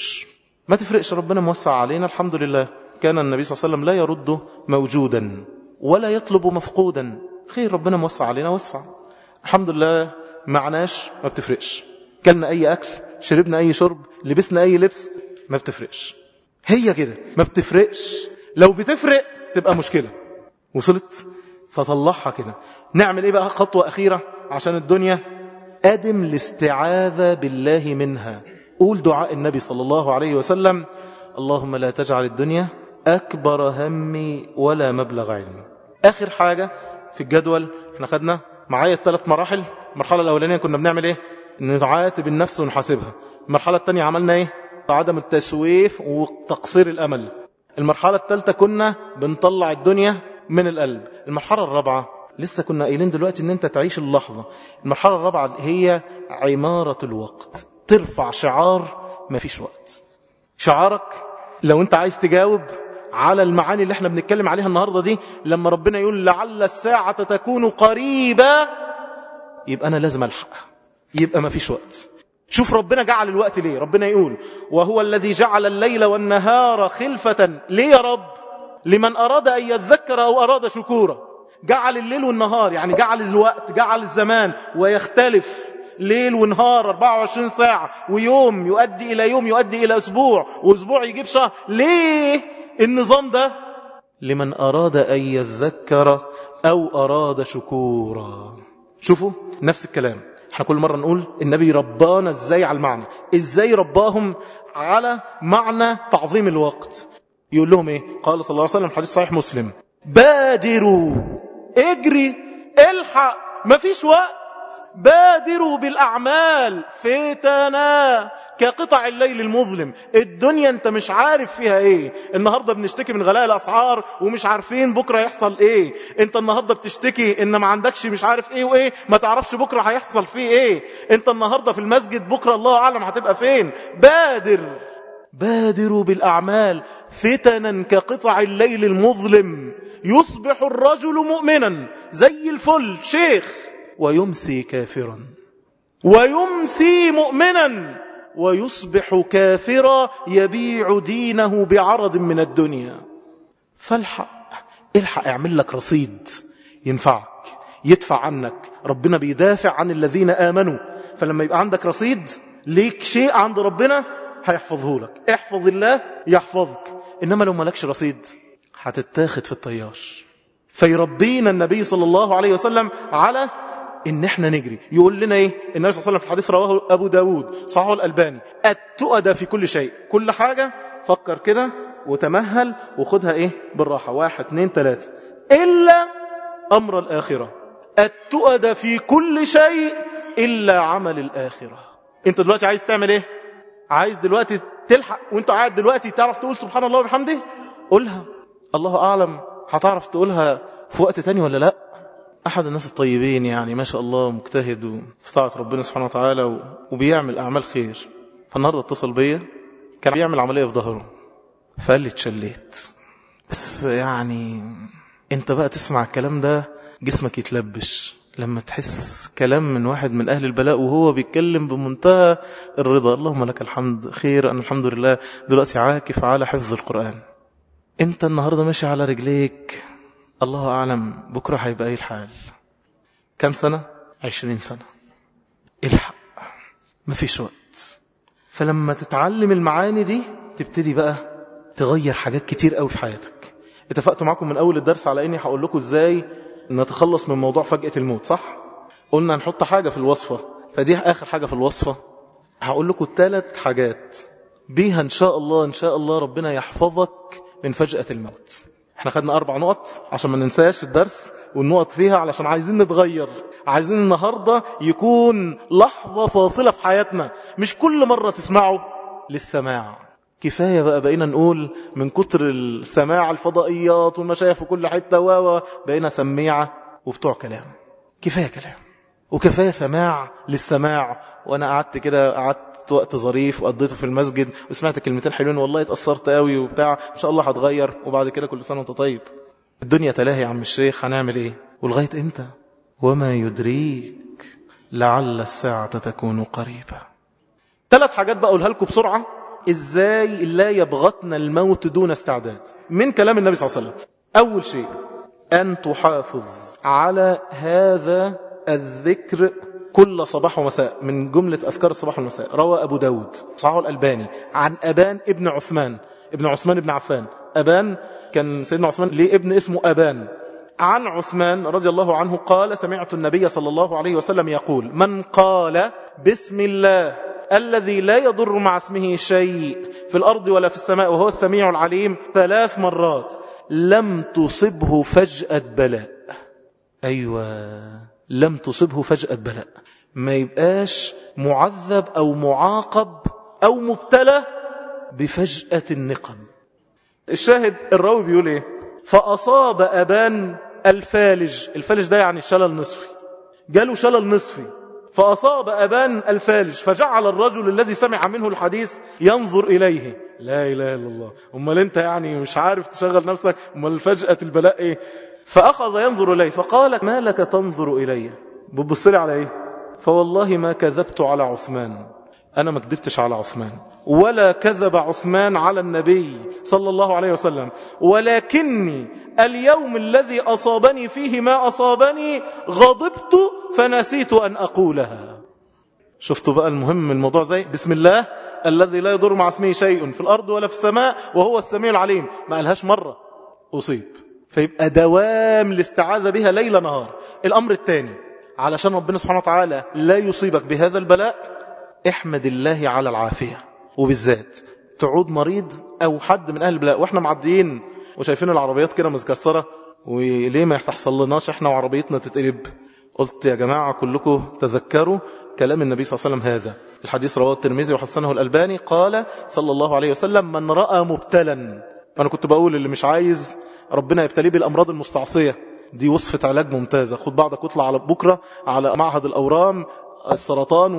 تفرقش. ربنا موسع علينا الحمد لله. كان النبي صلى الله عليه وسلم لا يرد موجودا ولا يطلب مفقودا. خير ربنا موسع علينا، وسع الحمد لله. معناش ما بتفرقش. كلنا اي اكل، شربنا اي شرب، لبسنا اي لبس، ما بتفرقش. هي كده ما بتفرقش. لو بتفرق تبقى مشكلة. وصلت؟ فطلعها كده. نعمل ايه بقى؟ خطوة اخيرة عشان الدنيا، ادم الاستعاذة بالله منها. قول دعاء النبي صلى الله عليه وسلم: اللهم لا تجعل الدنيا اكبر همي ولا مبلغ علمي. اخر حاجة في الجدول احنا خدنا معايا الثلاث مراحل. المرحلة الاولانية كنا بنعمل ايه؟ نعاتب النفس ونحاسبها. المرحلة الثانية عملنا ايه؟ عدم التسويف وتقصير الامل. المرحلة الثالثة كنا بنطلع الدنيا من القلب. المرحلة الرابعة لسه كنا قايلين دلوقتي ان انت تعيش اللحظة. المرحلة الرابعة هي عمارة الوقت. ترفع شعار ما فيش وقت. شعارك لو انت عايز تجاوب على المعاني اللي احنا بنتكلم عليها النهاردة دي، لما ربنا يقول لعل الساعة تكون قريبة، يبقى انا لازم الحق، يبقى ما فيش وقت. شوف ربنا جعل الوقت ليه. ربنا يقول: وهو الذي جعل الليل والنهار خلفة. ليه يا رب؟ لمن أراد أن يذكر أو أراد شكورا. جعل الليل والنهار، يعني جعل الوقت، جعل الزمان، ويختلف ليل ونهار 24 ساعة، ويوم يؤدي إلى يوم يؤدي إلى أسبوع، وأسبوع يجيب شهر. ليه النظام ده؟ لمن أراد أن يذكر أو أراد شكورا. شوفوا نفس الكلام. احنا كل مرة نقول النبي ربانا ازاي على المعنى، ازاي رباهم على معنى تعظيم الوقت. يقول لهم ايه؟ قال صلى الله عليه وسلم، حديث صحيح مسلم: بادروا، اجري، الحق، مفيش وقت. بادروا بالأعمال فتنا كقطع الليل المظلم. الدنيا انت مش عارف فيها ايه. النهاردة بنشتكي من غلاء الأسعار ومش عارفين بكرة يحصل ايه. انت النهاردة بتشتكي ان ما عندكش مش عارف ايه وايه، ما تعرفش بكرة هيحصل فيه ايه. انت النهاردة في المسجد، بكرة الله أعلم هتبقى فين. بادروا بالأعمال فتنا كقطع الليل المظلم. يصبح الرجل مؤمنا زي الفل شيخ، ويمسي كافرا، ويمسي مؤمنا، ويصبح كافرا يبيع دينه بعرض من الدنيا. الحق اعمل لك رصيد ينفعك، يدفع عنك. ربنا بيدافع عن الذين آمنوا. فلما يبقى عندك رصيد ليك شيء عند ربنا هيحفظه لك. احفظ الله يحفظك. إنما لو مالكش رصيد هتتاخد في الطيار. فيربينا النبي صلى الله عليه وسلم على إن احنا نجري. يقول لنا ايه النبي صلى الله عليه وسلم في الحديث رواه أبو داود صححه الألباني: التؤدى في كل شيء. كل حاجة فكر كده وتمهل وخدها ايه بالراحة، 1 2 3، إلا أمر الآخرة. التؤدى في كل شيء إلا عمل الآخرة. انت دلوقتي عايز تعمل ايه؟ عايز دلوقتي تلحق وانت قاعد دلوقتي تعرف تقول سبحان الله وبحمده؟ قولها. الله أعلم هتعرف تقولها في وقت تاني ولا لا. أحد الناس الطيبين يعني ما شاء الله مجتهد في طاعة ربنا سبحانه وتعالى وبيعمل أعمال خير، فالنهاردة اتصل بيا كان بيعمل عملية في ظهره، فقال لي اتشليت. بس يعني انت بقى تسمع الكلام ده جسمك يتلبش لما تحس كلام من واحد من أهل البلاء وهو بيتكلم بمنتهى الرضا. اللهم لك الحمد، خير، أنا الحمد لله دلوقتي عاكف على حفظ القرآن. انت النهاردة ماشي على رجليك، الله أعلم بكرة هيبقى ايه الحال. كم سنة؟ 20 سنة. الحق، مفيش وقت. فلما تتعلم المعاني دي تبتدي بقى تغير حاجات كتير قوي في حياتك. اتفقت معكم من أول الدرس على إني هقول لكم إزاي نتخلص من موضوع فجأة الموت، صح؟ قلنا نحط حاجة في الوصفة، فدي آخر حاجة في الوصفة. هقول لكم 3 حاجات بيها إن شاء الله ربنا يحفظك من فجأة الموت. احنا خدنا 4 نقط عشان ما ننساش الدرس والنقط فيها، علشان عايزين نتغير. عايزين النهاردة يكون لحظة فاصلة في حياتنا، مش كل مرة تسمعه للسماع. كفاية بقينا نقول من كتر السماع الفضائيات والمشايخ في كل حتة بقينا سميعة وبتوع كلام. كفاية كلام وكفاية سماع للسماع. وانا قعدت وقت ظريف وقضيته في المسجد وسمعت كلمتين حلوين، والله اتأثرت قوي وبتاع، ان شاء الله هتغير. وبعد كده كل سنة وانت طيب. الدنيا تلاهي يا عم الشيخ، هنعمل ايه ولغاية امتى؟ وما يدريك لعل الساعة تكون قريبة. 3 حاجات بقى اقولها لكم بسرعة ازاي لا يبغتنا الموت دون استعداد من كلام النبي صلى الله عليه وسلم. اول شيء ان تحافظ على هذا الذكر كل صباح ومساء من جملة أذكار الصباح والمساء. روى أبو داود صححه الألباني عن أبان ابن عثمان ابن عفان. أبان كان سيدنا عثمان ليه ابن اسمه أبان. عن عثمان رضي الله عنه قال سمعت النبي صلى الله عليه وسلم يقول من قال بسم الله الذي لا يضر مع اسمه شيء في الأرض ولا في السماء وهو السميع العليم 3 مرات لم تصبه فجأة بلاء. أيوة، لم تصبه فجأة بلاء، ما يبقاش معذب أو معاقب أو مبتلى بفجأة النقم. الشاهد الراوي بيقول ايه؟ فأصاب أبان الفالج ده يعني شلل نصفي، جاله شلل نصفي. فأصاب أبان الفالج فجعل الرجل الذي سمع منه الحديث ينظر إليه. لا إله إلا الله. أمال أنت يعني مش عارف تشغل نفسك؟ أمال فجأة البلاء إيه؟ فأخذ ينظر إليه فقال ما لك تنظر إلي؟ بتبص لي على إيه؟ فوالله ما كذبت على عثمان، أنا ما كذبتش على عثمان ولا كذب عثمان على النبي صلى الله عليه وسلم، ولكني اليوم الذي أصابني فيه ما أصابني غضبت فنسيت أن أقولها. شفتوا بقى المهم الموضوع زي بسم الله الذي لا يضر مع اسمه شيء في الأرض ولا في السماء وهو السميع العليم، ما قالهاش مرة أصيب. فيبقى دوام الاستعاذة بها ليل نهار. الأمر الثاني علشان ربنا سبحانه وتعالى لا يصيبك بهذا البلاء احمد الله على العافية، وبالذات تعود مريض أو حد من أهل البلاء وإحنا معديين وشايفين العربيات كده متكسرة، وليه ما يحصل لناش إحنا وعربيتنا تتقلب؟ قلت يا جماعة كلكم تذكروا كلام النبي صلى الله عليه وسلم هذا. الحديث رواه الترمذي وحسنه الألباني. قال صلى الله عليه وسلم من رأى مبتلا، أنا كنت بقول اللي مش عايز ربنا يبتليه بالأمراض المستعصية دي وصفة علاج ممتازة. خد بعضك واطلع على بكرة على معهد الأورام السرطان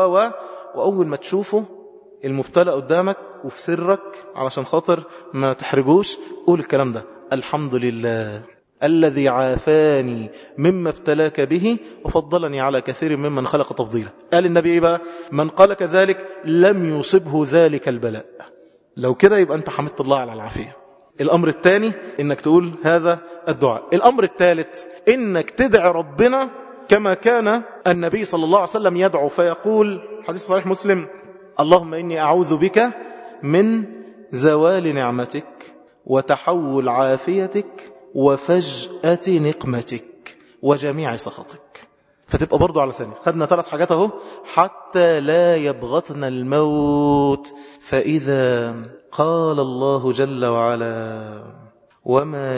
وأول ما تشوفه المبتلى قدامك وفي سرك علشان خاطر ما تحرجوش قول الكلام ده: الحمد لله الذي عافاني مما ابتلاك به وفضلني على كثير ممن خلق تفضيلا. قال النبي ايه بقى؟ من قال كذلك لم يصبه ذلك البلاء. لو كده يبقى انت حمدت الله على العافية. الأمر الثاني إنك تقول هذا الدعاء. الأمر الثالث إنك تدعي ربنا كما كان النبي صلى الله عليه وسلم يدعو، فيقول حديث صحيح مسلم: اللهم إني أعوذ بك من زوال نعمتك وتحول عافيتك وفجأة نقمتك وجميع سخطك. فتبقى برضو على ثانية. خدنا 3 حاجات اهو. حتى لا يبغتنا الموت، فإذا قال الله جل وعلا: وما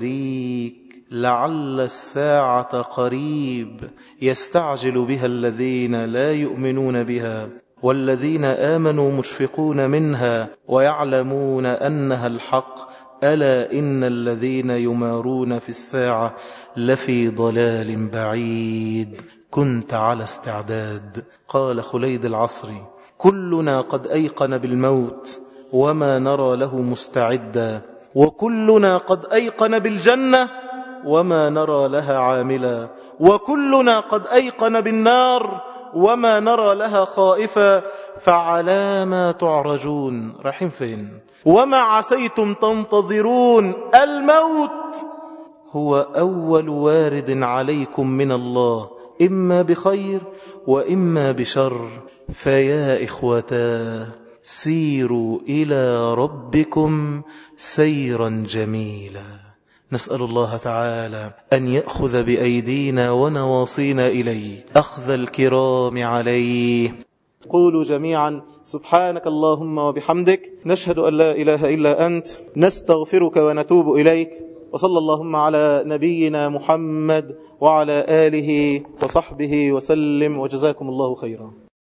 يدريك لعل الساعة قريب يستعجل بها الذين لا يؤمنون بها والذين آمنوا مشفقون منها ويعلمون أنها الحق ألا إن الذين يمارون في الساعة لفي ضلال بعيد كنت على استعداد. قال خليد العصري: كلنا قد أيقن بالموت وما نرى له مستعدا، وكلنا قد أيقن بالجنة وما نرى لها عاملا، وكلنا قد أيقن بالنار وما نرى لها خائفا، فعلى ما تعرجون؟ رايحين فين؟ وما عسيتم تنتظرون؟ الموت هو أول وارد عليكم من الله، إما بخير وإما بشر، فيا إخوتا سيروا إلى ربكم سيرا جميلا. نسأل الله تعالى أن يأخذ بأيدينا ونواصينا إليه أخذ الكرام عليه. قولوا جميعا سبحانك اللهم وبحمدك، نشهد أن لا إله إلا أنت، نستغفرك ونتوب إليك. وصلى اللهم على نبينا محمد وعلى آله وصحبه وسلم، وجزاكم الله خيرا.